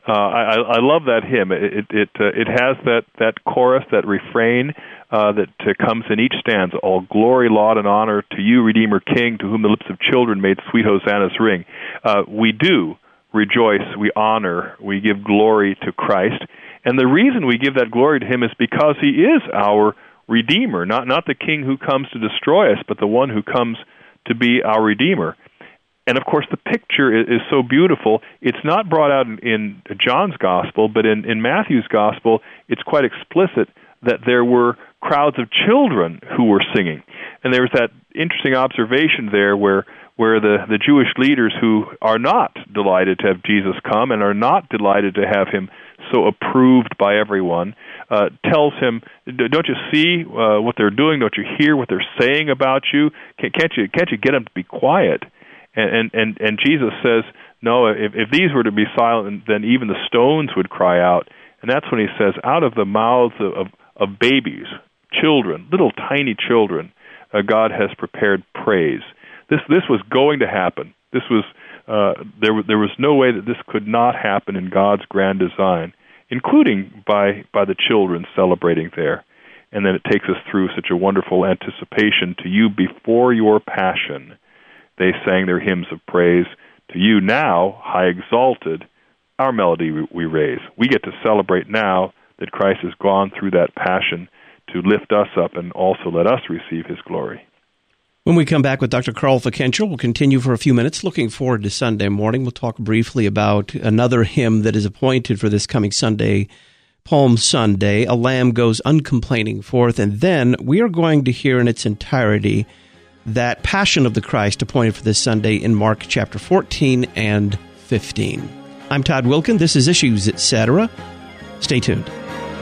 Uh, I, I love that hymn. It it uh, it has that, that chorus, that refrain uh, that uh, comes in each stanza. All glory, laud, and honor to you, Redeemer King, to whom the lips of children made sweet hosannas ring. Uh, we do rejoice, we honor, we give glory to Christ. And the reason we give that glory to him is because he is our Redeemer, not not the King who comes to destroy us, but the one who comes to be our Redeemer. And, of course, the picture is, is so beautiful. It's not brought out in, in John's Gospel, but in, in Matthew's Gospel, it's quite explicit that there were crowds of children who were singing. And there was that interesting observation there where where the, the Jewish leaders who are not delighted to have Jesus come and are not delighted to have him so approved by everyone, uh, tells him, don't you see uh, what they're doing? Don't you hear what they're saying about you? Can't, can't you can't you get them to be quiet? And and, and Jesus says, no, if, if these were to be silent, then even the stones would cry out. And that's when he says, out of the mouths of, of, of babies, children, little tiny children, uh, God has prepared praise. This this was going to happen. This was uh, there. There was no way that this could not happen in God's grand design, including by by the children celebrating there. And then it takes us through such a wonderful anticipation. To you before your passion, they sang their hymns of praise. To you now, high exalted, our melody we raise. We get to celebrate now that Christ has gone through that passion to lift us up and also let us receive his glory. When we come back with Doctor Carl Fickenstra, we'll continue for a few minutes. Looking forward to Sunday morning. We'll talk briefly about another hymn that is appointed for this coming Sunday, Palm Sunday, A Lamb Goes Uncomplaining Forth. And then we are going to hear in its entirety that Passion of the Christ appointed for this Sunday in Mark chapter fourteen and fifteen. I'm Todd Wilkin. This is Issues, et cetera. Stay tuned.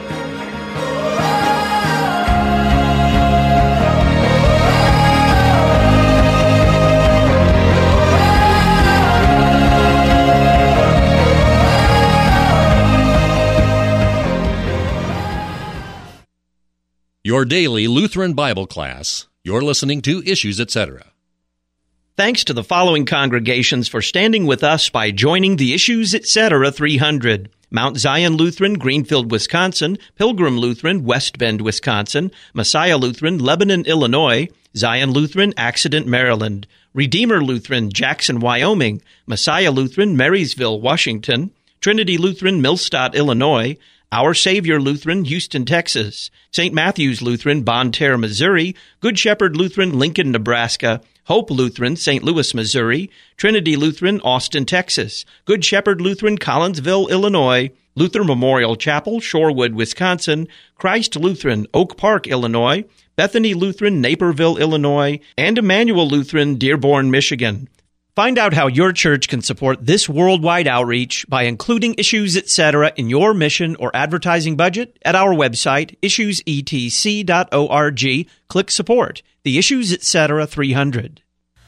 Your daily Lutheran Bible class. You're listening to Issues, et cetera. Thanks to the following congregations for standing with us by joining the Issues, et cetera three hundred. Mount Zion Lutheran, Greenfield, Wisconsin, Pilgrim Lutheran, West Bend, Wisconsin, Messiah Lutheran, Lebanon, Illinois, Zion Lutheran, Accident, Maryland, Redeemer Lutheran, Jackson, Wyoming, Messiah Lutheran, Marysville, Washington, Trinity Lutheran, Millstadt, Illinois, Our Savior Lutheran, Houston, Texas, Saint Matthew's Lutheran, Bonne Terre, Missouri, Good Shepherd Lutheran, Lincoln, Nebraska, Hope Lutheran, Saint Louis, Missouri, Trinity Lutheran, Austin, Texas, Good Shepherd Lutheran, Collinsville, Illinois, Luther Memorial Chapel, Shorewood, Wisconsin, Christ Lutheran, Oak Park, Illinois, Bethany Lutheran, Naperville, Illinois, and Emmanuel Lutheran, Dearborn, Michigan. Find out how your church can support this worldwide outreach by including Issues, et cetera in your mission or advertising budget at our website, issues e t c dot org. Click Support, the Issues, et cetera three hundred.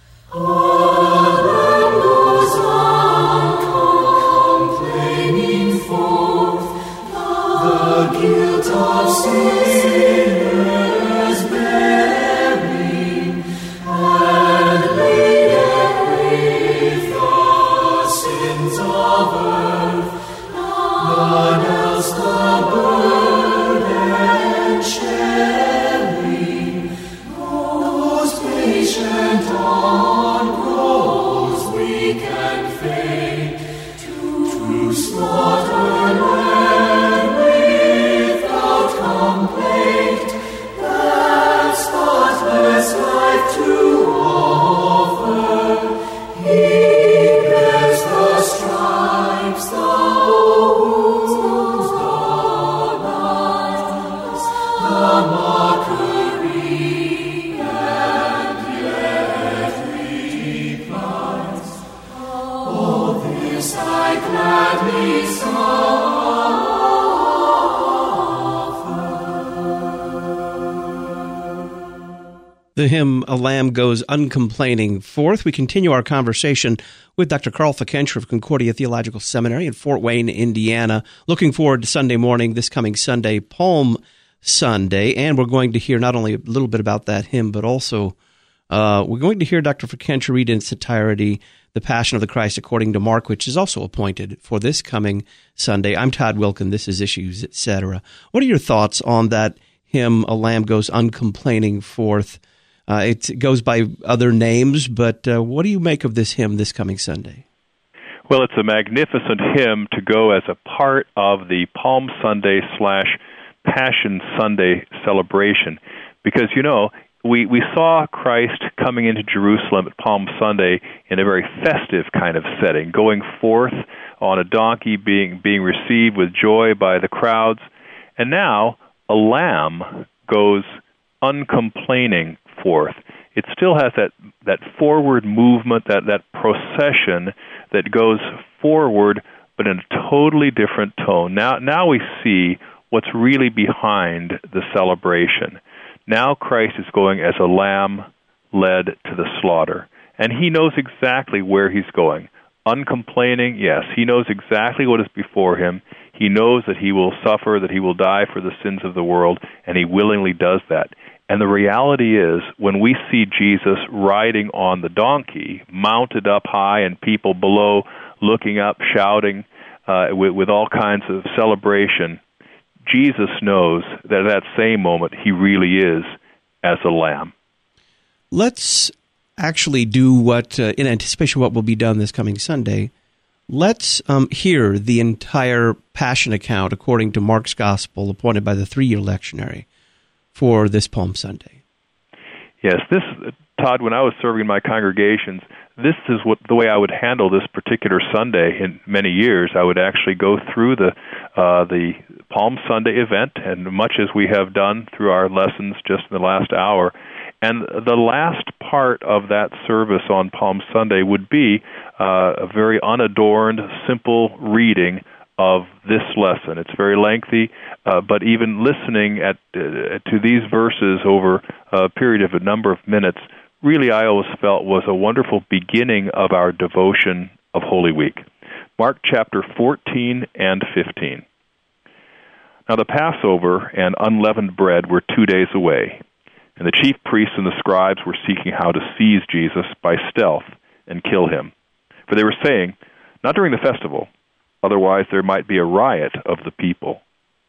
The guilt of sinners bearing, and laden with the sins of earth, none else the burden sharing, most patient on grows weak and faint, to slaughter land without complaint, that spotless life to offer. He bears the stripes, the wounds, the knives, the mockery, and yet reclines. All this I gladly The hymn, A Lamb Goes Uncomplaining Forth. We continue our conversation with Doctor Carl Fickenstra of Concordia Theological Seminary in Fort Wayne, Indiana. Looking forward to Sunday morning, this coming Sunday, Palm Sunday. And we're going to hear not only a little bit about that hymn, but also uh, we're going to hear Doctor Fickenstra read in its entirety the Passion of the Christ according to Mark, which is also appointed for this coming Sunday. I'm Todd Wilkin. This is Issues, et cetera. What are your thoughts on that hymn, A Lamb Goes Uncomplaining Forth? Uh, it goes by other names, but uh, what do you make of this hymn this coming Sunday? Well, it's a magnificent hymn to go as a part of the Palm Sunday slash Passion Sunday celebration, because, you know, we, we saw Christ coming into Jerusalem at Palm Sunday in a very festive kind of setting, going forth on a donkey, being being received with joy by the crowds, and now a lamb goes uncomplaining forth. It still has that, that forward movement, that, that procession that goes forward, but in a totally different tone. Now, now we see what's really behind the celebration. Now Christ is going as a lamb led to the slaughter. And he knows exactly where he's going. Uncomplaining, yes. He knows exactly what is before him. He knows that he will suffer, that he will die for the sins of the world, and he willingly does that. And the reality is, when we see Jesus riding on the donkey, mounted up high, and people below looking up, shouting uh, with, with all kinds of celebration, Jesus knows that at that same moment he really is as a lamb. Let's actually do what, uh, in anticipation of what will be done this coming Sunday, let's um, hear the entire Passion account according to Mark's Gospel, appointed by the three-year lectionary for this Palm Sunday. Yes, this, Todd, when I was serving my congregations, this is what the way I would handle this particular Sunday in many years. I would actually go through the uh, the Palm Sunday event, and much as we have done through our lessons just in the last hour. And the last part of that service on Palm Sunday would be uh, a very unadorned, simple reading of this lesson. It's very lengthy, uh, but even listening at uh, to these verses over a period of a number of minutes, really I always felt was a wonderful beginning of our devotion of Holy Week. Mark chapter fourteen and fifteen. Now the Passover and unleavened bread were two days away, and the chief priests and the scribes were seeking how to seize Jesus by stealth and kill him. For they were saying, not during the festival, otherwise there might be a riot of the people.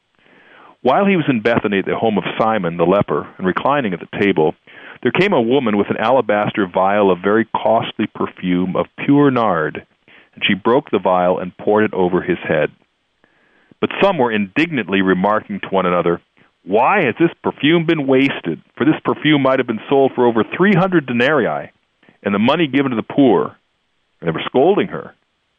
While he was in Bethany at the home of Simon the leper and reclining at the table, there came a woman with an alabaster vial of very costly perfume of pure nard, and she broke the vial and poured it over his head. But some were indignantly remarking to one another, "Why has this perfume been wasted? For this perfume might have been sold for over three hundred denarii, and the money given to the poor." And they were scolding her.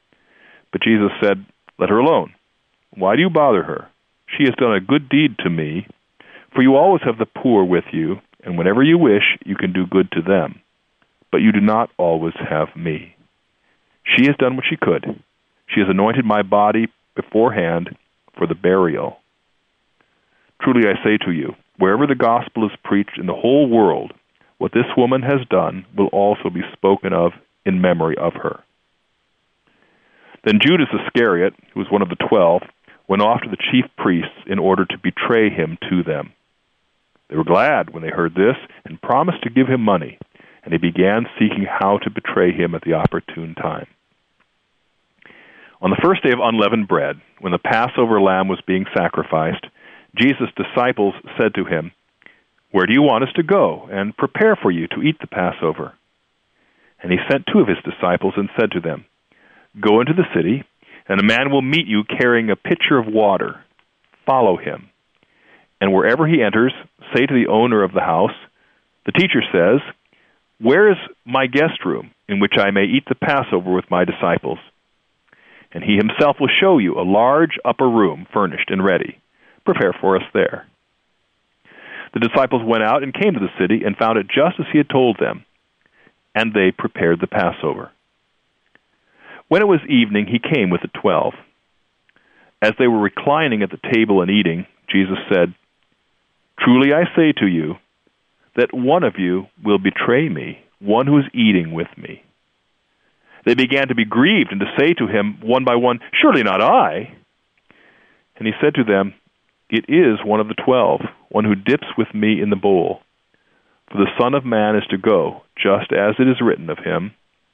But Jesus said, "Let her alone. Why do you bother her? She has done a good deed to me. For you always have the poor with you, and whenever you wish, you can do good to them. But you do not always have me. She has done what she could. She has anointed my body beforehand for the burial. Truly I say to you, wherever the gospel is preached in the whole world, what this woman has done will also be spoken of in memory of her." Then Judas Iscariot, who was one of the twelve, went off to the chief priests in order to betray him to them. They were glad when they heard this and promised to give him money, and they began seeking how to betray him at the opportune time. On the first day of unleavened bread, when the Passover lamb was being sacrificed, Jesus' disciples said to him, "Where do you want us to go and prepare for you to eat the Passover?" And he sent two of his disciples and said to them, "Go into the city, and a man will meet you carrying a pitcher of water. Follow him. And wherever he enters, say to the owner of the house, 'The teacher says, where is my guest room in which I may eat the Passover with my disciples?' And he himself will show you a large upper room furnished and ready. Prepare for us there." The disciples went out and came to the city and found it just as he had told them, and they prepared the Passover. When it was evening, he came with the twelve. As they were reclining at the table and eating, Jesus said, "Truly I say to you, that one of you will betray me, one who is eating with me." They began to be grieved and to say to him one by one, "Surely not I." And he said to them, "It is one of the twelve, one who dips with me in the bowl. For the Son of Man is to go, just as it is written of him.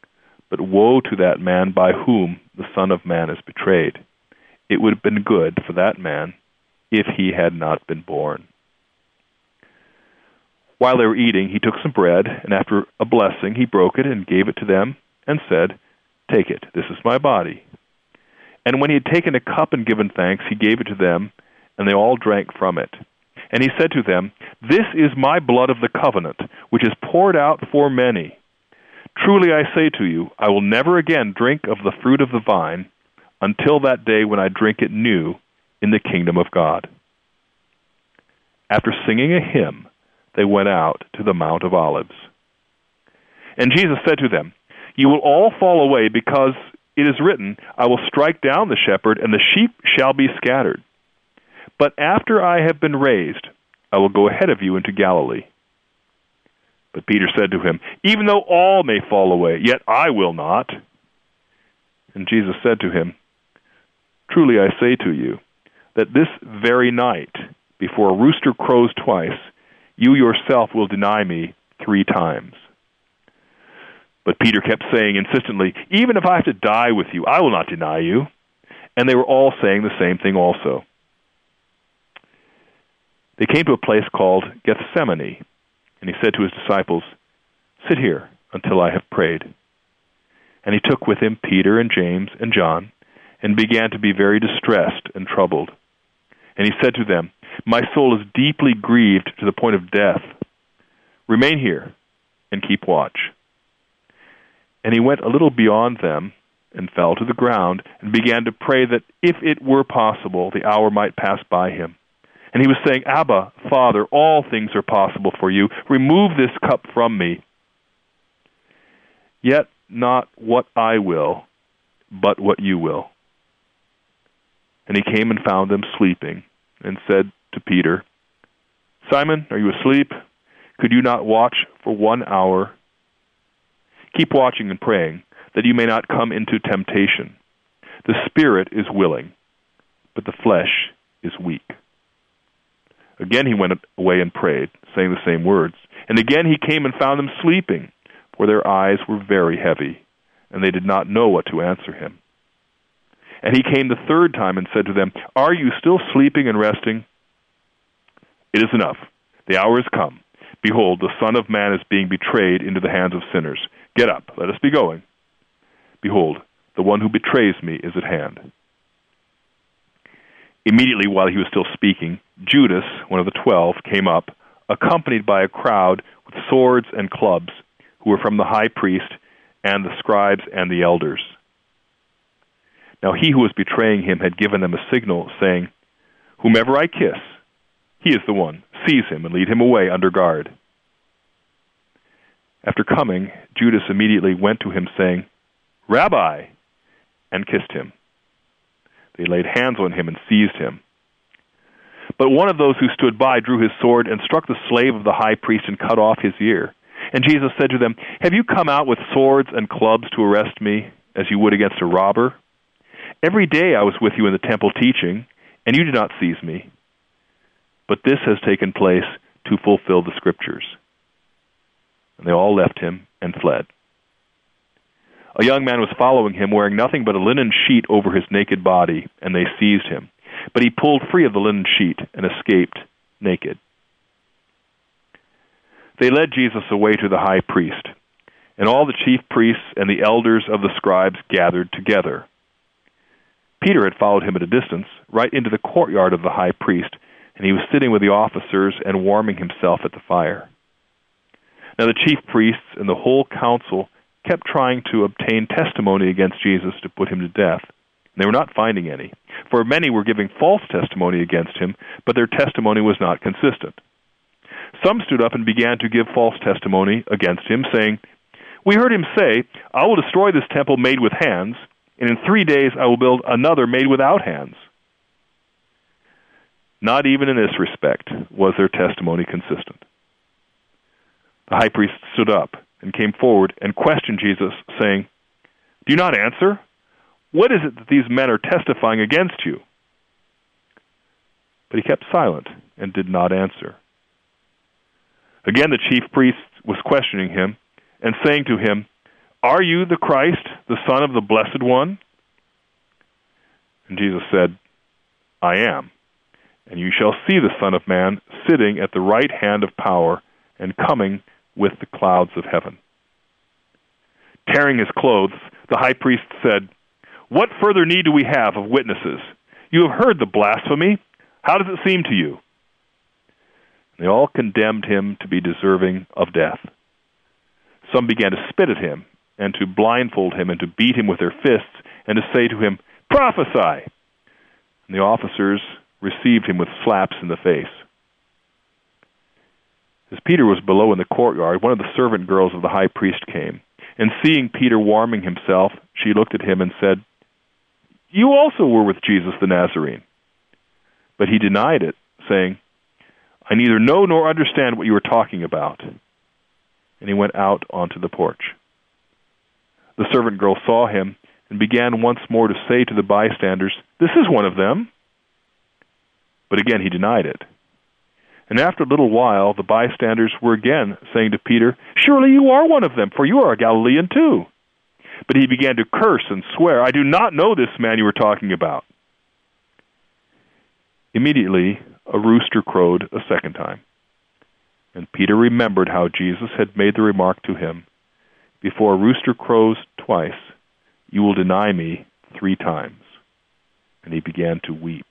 but woe to that man by whom the Son of Man is betrayed. It would have been good for that man if he had not been born." While they were eating, he took some bread, and after a blessing, he broke it and gave it to them, and said, "Take it, this is my body." And when he had taken a cup and given thanks, he gave it to them, and they all drank from it. And he said to them, "This is my blood of the covenant, which is poured out for many. Truly I say to you, I will never again drink of the fruit of the vine until that day when I drink it new in the kingdom of God." After singing a hymn, they went out to the Mount of Olives. And Jesus said to them, "You will all fall away because it is written, I will strike down the shepherd, and the sheep shall be scattered. But after I have been raised, I will go ahead of you into Galilee." But Peter said to him, "Even though all may fall away, yet I will not." And Jesus said to him, "Truly I say to you, that this very night, before a rooster crows twice, you yourself will deny me three times." But Peter kept saying insistently, "Even if I have to die with you, I will not deny you." And they were all saying the same thing also. They came to a place called Gethsemane, and he said to his disciples, "Sit here until I have prayed." And he took with him Peter and James and John, and began to be very distressed and troubled. And he said to them, "My soul is deeply grieved to the point of death. Remain here and keep watch." And he went a little beyond them and fell to the ground and began to pray that if it were possible, the hour might pass by him. And he was saying, "Abba, Father, all things are possible for you. Remove this cup from me. Yet not what I will, but what you will." And he came and found them sleeping, and said to Peter, "Simon, are you asleep? Could you not watch for one hour? Keep watching and praying, that you may not come into temptation. The spirit is willing, but the flesh is weak." Again he went away and prayed, saying the same words. And again he came and found them sleeping, for their eyes were very heavy, and they did not know what to answer him. And he came the third time and said to them, "Are you still sleeping and resting? It is enough. The hour is come. Behold, the Son of Man is being betrayed into the hands of sinners. Get up, let us be going. Behold, the one who betrays me is at hand." Immediately while he was still speaking, Judas, one of the twelve, came up, accompanied by a crowd with swords and clubs, who were from the high priest and the scribes and the elders. Now he who was betraying him had given them a signal, saying, "Whomever I kiss, he is the one. Seize him and lead him away under guard." After coming, Judas immediately went to him, saying, "Rabbi," and kissed him. They laid hands on him and seized him. But one of those who stood by drew his sword and struck the slave of the high priest and cut off his ear. And Jesus said to them, "Have you come out with swords and clubs to arrest me, as you would against a robber? Every day I was with you in the temple teaching, and you did not seize me. But this has taken place to fulfill the Scriptures." And they all left him and fled. A young man was following him, wearing nothing but a linen sheet over his naked body, and they seized him. But he pulled free of the linen sheet and escaped naked. They led Jesus away to the high priest, and all the chief priests and the elders of the scribes gathered together. Peter had followed him at a distance, right into the courtyard of the high priest, and he was sitting with the officers and warming himself at the fire. Now the chief priests and the whole council kept trying to obtain testimony against Jesus to put him to death. They were not finding any, for many were giving false testimony against him, but their testimony was not consistent. Some stood up and began to give false testimony against him, saying, "We heard him say, 'I will destroy this temple made with hands, and in three days I will build another made without hands.' Not even in this respect was their testimony consistent. The high priest stood up and came forward and questioned Jesus, saying, 'Do you not answer? What is it that these men are testifying against you?' But he kept silent and did not answer. Again the chief priest was questioning him and saying to him, "Are you the Christ, the Son of the Blessed One?" And Jesus said, "I am. And you shall see the Son of Man sitting at the right hand of power and coming with the clouds of heaven." Tearing his clothes, the high priest said, "What further need do we have of witnesses? You have heard the blasphemy. How does it seem to you?" And they all condemned him to be deserving of death. Some began to spit at him, and to blindfold him, and to beat him with their fists, and to say to him, "Prophesy!" And the officers received him with slaps in the face. As Peter was below in the courtyard, one of the servant girls of the high priest came, and seeing Peter warming himself, she looked at him and said, "You also were with Jesus the Nazarene." But he denied it, saying, "I neither know nor understand what you are talking about." And he went out onto the porch. The servant girl saw him and began once more to say to the bystanders, "This is one of them." But again he denied it. And after a little while, the bystanders were again saying to Peter, "Surely you are one of them, for you are a Galilean too." But he began to curse and swear, "I do not know this man you are talking about." Immediately, a rooster crowed a second time. And Peter remembered how Jesus had made the remark to him, "Before a rooster crows twice, you will deny me three times." And he began to weep.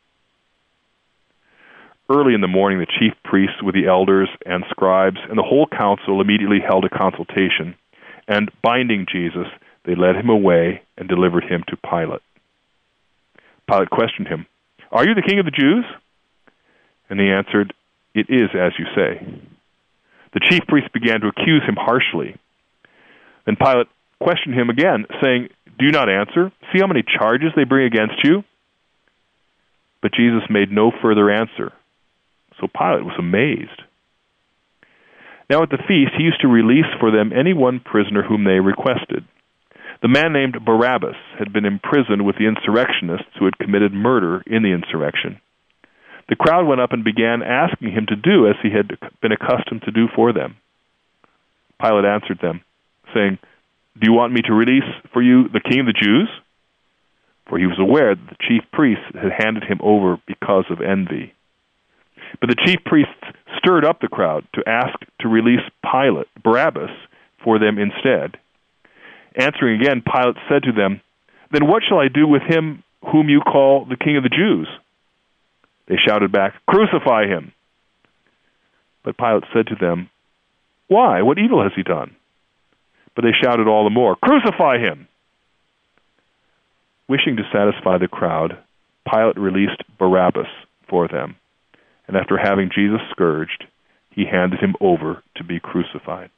Early in the morning, the chief priests with the elders and scribes and the whole council immediately held a consultation, and binding Jesus, they led him away and delivered him to Pilate. Pilate questioned him, "Are you the king of the Jews?" And he answered, "It is as you say." The chief priests began to accuse him harshly. Then Pilate questioned him again, saying, "Do you not answer? See how many charges they bring against you?" But Jesus made no further answer. So Pilate was amazed. Now at the feast he used to release for them any one prisoner whom they requested. The man named Barabbas had been imprisoned with the insurrectionists who had committed murder in the insurrection. The crowd went up and began asking him to do as he had been accustomed to do for them. Pilate answered them, saying, "Do you want me to release for you the king of the Jews?" For he was aware that the chief priests had handed him over because of envy. But the chief priests stirred up the crowd to ask to release Pilate, Barabbas, for them instead. Answering again, Pilate said to them, "Then what shall I do with him whom you call the king of the Jews?" They shouted back, "Crucify him!" But Pilate said to them, "Why? What evil has he done?" But they shouted all the more, "Crucify him!" Wishing to satisfy the crowd, Pilate released Barabbas for them, and after having Jesus scourged, he handed him over to be crucified.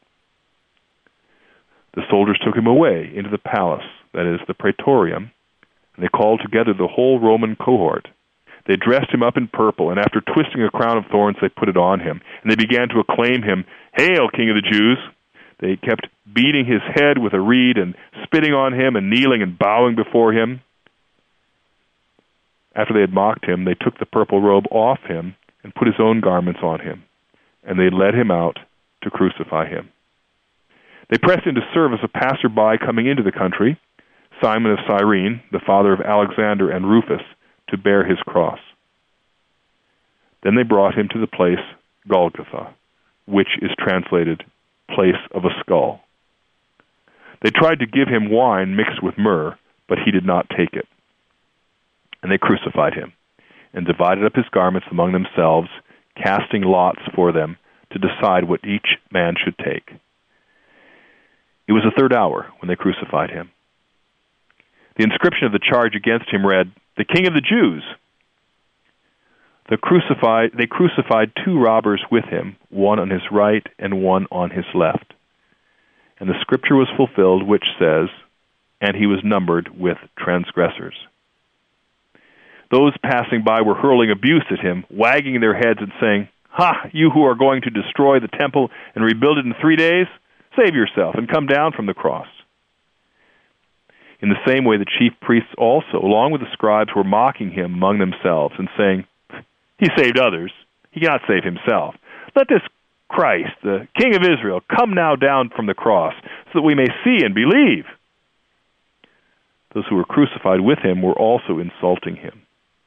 The soldiers took him away into the palace, that is, the praetorium, and they called together the whole Roman cohort. They dressed him up in purple, and after twisting a crown of thorns, they put it on him, and they began to acclaim him, "Hail, King of the Jews!" They kept beating his head with a reed and spitting on him and kneeling and bowing before him. After they had mocked him, they took the purple robe off him and put his own garments on him, and they led him out to crucify him. They pressed him to serve as a passerby coming into the country, Simon of Cyrene, the father of Alexander and Rufus, to bear his cross. Then they brought him to the place Golgotha, which is translated place of a skull. They tried to give him wine mixed with myrrh, but he did not take it. And they crucified him, and divided up his garments among themselves, casting lots for them to decide what each man should take. It was the third hour when they crucified him. The inscription of the charge against him read, "The King of the Jews." The crucified, they crucified two robbers with him, one on his right and one on his left. And the scripture was fulfilled, which says, "And he was numbered with transgressors." Those passing by were hurling abuse at him, wagging their heads and saying, "Ha, you who are going to destroy the temple and rebuild it in three days, save yourself and come down from the cross." In the same way, the chief priests also, along with the scribes, were mocking him among themselves and saying, "He saved others. He cannot save himself. Let this Christ, the King of Israel, come now down from the cross, so that we may see and believe." Those who were crucified with him were also insulting him.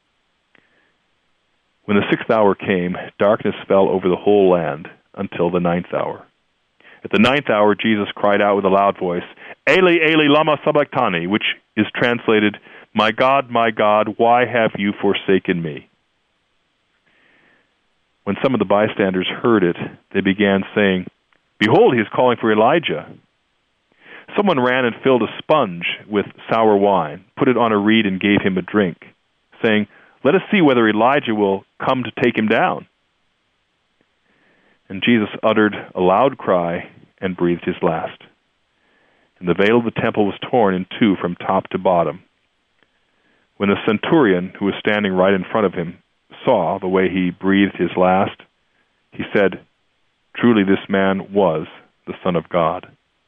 When the sixth hour came, darkness fell over the whole land until the ninth hour. At the ninth hour, Jesus cried out with a loud voice, "Eli, Eli, lama sabachthani," which is translated, "My God, my God, why have you forsaken me?" When some of the bystanders heard it, they began saying, "Behold, he is calling for Elijah." Someone ran and filled a sponge with sour wine, put it on a reed, and gave him a drink, saying, "Let us see whether Elijah will come to take him down." And Jesus uttered a loud cry and breathed his last. And the veil of the temple was torn in two from top to bottom. When the centurion, who was standing right in front of him, saw the way he breathed his last, he said, "Truly this man was the Son of God."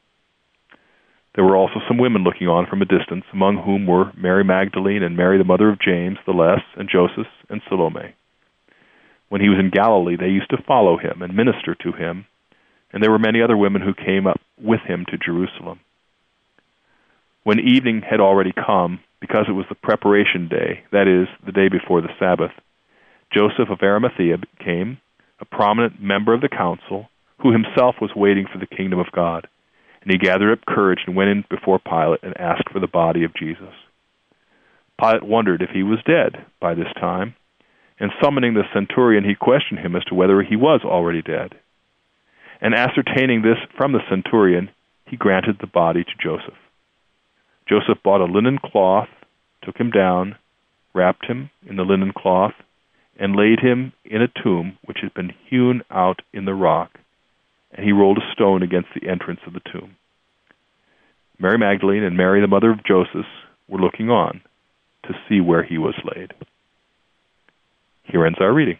There were also some women looking on from a distance, among whom were Mary Magdalene and Mary the mother of James, the Less, and Joseph, and Salome. When he was in Galilee, they used to follow him and minister to him, and there were many other women who came up with him to Jerusalem. When evening had already come, because it was the preparation day, that is, the day before the Sabbath, Joseph of Arimathea came, a prominent member of the council, who himself was waiting for the kingdom of God. And he gathered up courage and went in before Pilate and asked for the body of Jesus. Pilate wondered if he was dead by this time, and summoning the centurion, he questioned him as to whether he was already dead. And ascertaining this from the centurion, he granted the body to Joseph. Joseph bought a linen cloth, took him down, wrapped him in the linen cloth, and laid him in a tomb which had been hewn out in the rock, and he rolled a stone against the entrance of the tomb. Mary Magdalene and Mary, the mother of Joseph, were looking on to see where he was laid. Here ends our reading.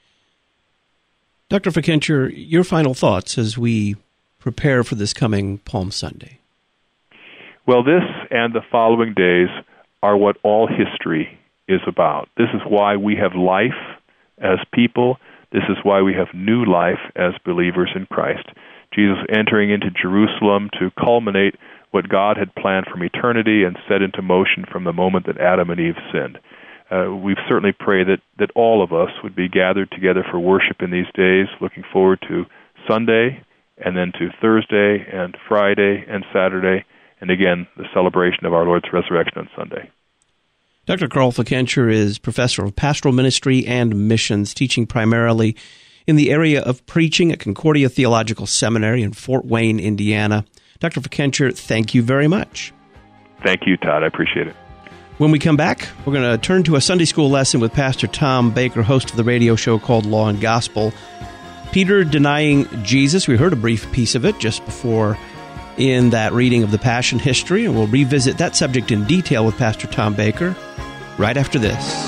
Doctor Fikentscher, your final thoughts as we prepare for this coming Palm Sunday. Well, this and the following days are what all history is about. This is why we have life as people. This is why we have new life as believers in Christ. Jesus entering into Jerusalem to culminate what God had planned from eternity and set into motion from the moment that Adam and Eve sinned. Uh, we certainly pray that, that all of us would be gathered together for worship in these days, looking forward to Sunday, and then to Thursday, and Friday, and Saturday, and again, the celebration of our Lord's resurrection on Sunday. Doctor Carl Fikentscher is professor of pastoral ministry and missions, teaching primarily in the area of preaching at Concordia Theological Seminary in Fort Wayne, Indiana. Doctor Fikentscher, thank you very much. Thank you, Todd. I appreciate it. When we come back, we're going to turn to a Sunday school lesson with Pastor Tom Baker, host of the radio show called Law and Gospel. Peter denying Jesus. We heard a brief piece of it just before in that reading of the Passion history, and we'll revisit that subject in detail with Pastor Tom Baker right after this.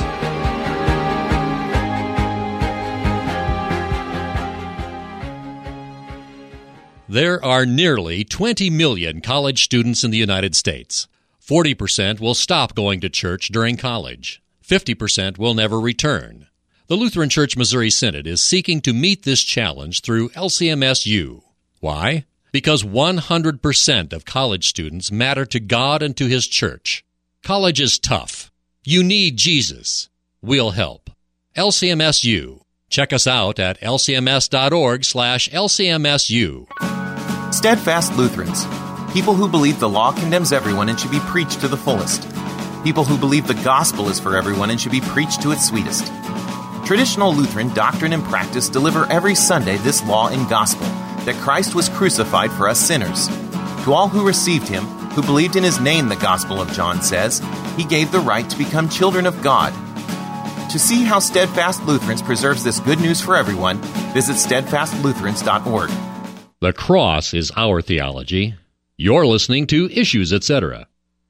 There are nearly twenty million college students in the United States. forty percent will stop going to church during college. fifty percent will never return. The Lutheran Church Missouri Synod is seeking to meet this challenge through L C M S U. Why? Because one hundred percent of college students matter to God and to His church. College is tough. You need Jesus. We'll help. L C M S U. Check us out at L C M S dot org slash L C M S U. Steadfast Lutherans. People who believe the law condemns everyone and should be preached to the fullest. People who believe the gospel is for everyone and should be preached to its sweetest. Traditional Lutheran doctrine and practice deliver every Sunday this law and gospel, that Christ was crucified for us sinners. To all who received Him, who believed in His name, the Gospel of John says, He gave the right to become children of God. To see how Steadfast Lutherans preserves this good news for everyone, visit steadfast lutherans dot org. The cross is our theology. You're listening to Issues, et cetera.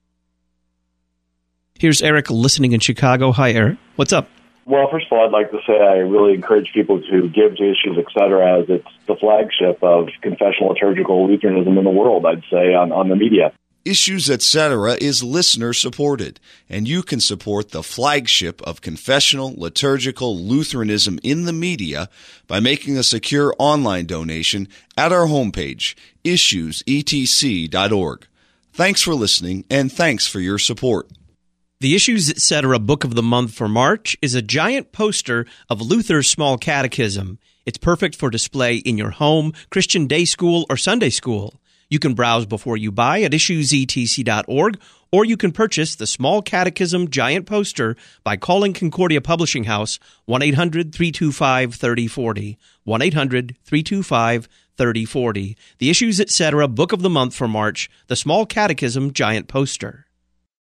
Here's Eric listening in Chicago. Hi, Eric. What's up? Well, first of all, I'd like to say I really encourage people to give to Issues, et cetera, as it's the flagship of confessional liturgical Lutheranism in the world, I'd say, on, on the media. Issues Etc. is listener-supported, and you can support the flagship of confessional liturgical Lutheranism in the media by making a secure online donation at our homepage, issues e t c dot org. Thanks for listening, and thanks for your support. The Issues Etc. Book of the Month for March is a giant poster of Luther's Small Catechism. It's perfect for display in your home, Christian day school, or Sunday school. You can browse before you buy at issues e t c dot org, or you can purchase the Small Catechism giant poster by calling Concordia Publishing House one eight hundred three two five three oh four oh, one eight hundred three two five three oh four oh. The Issues Etc. Book of the Month for March, the Small Catechism giant poster.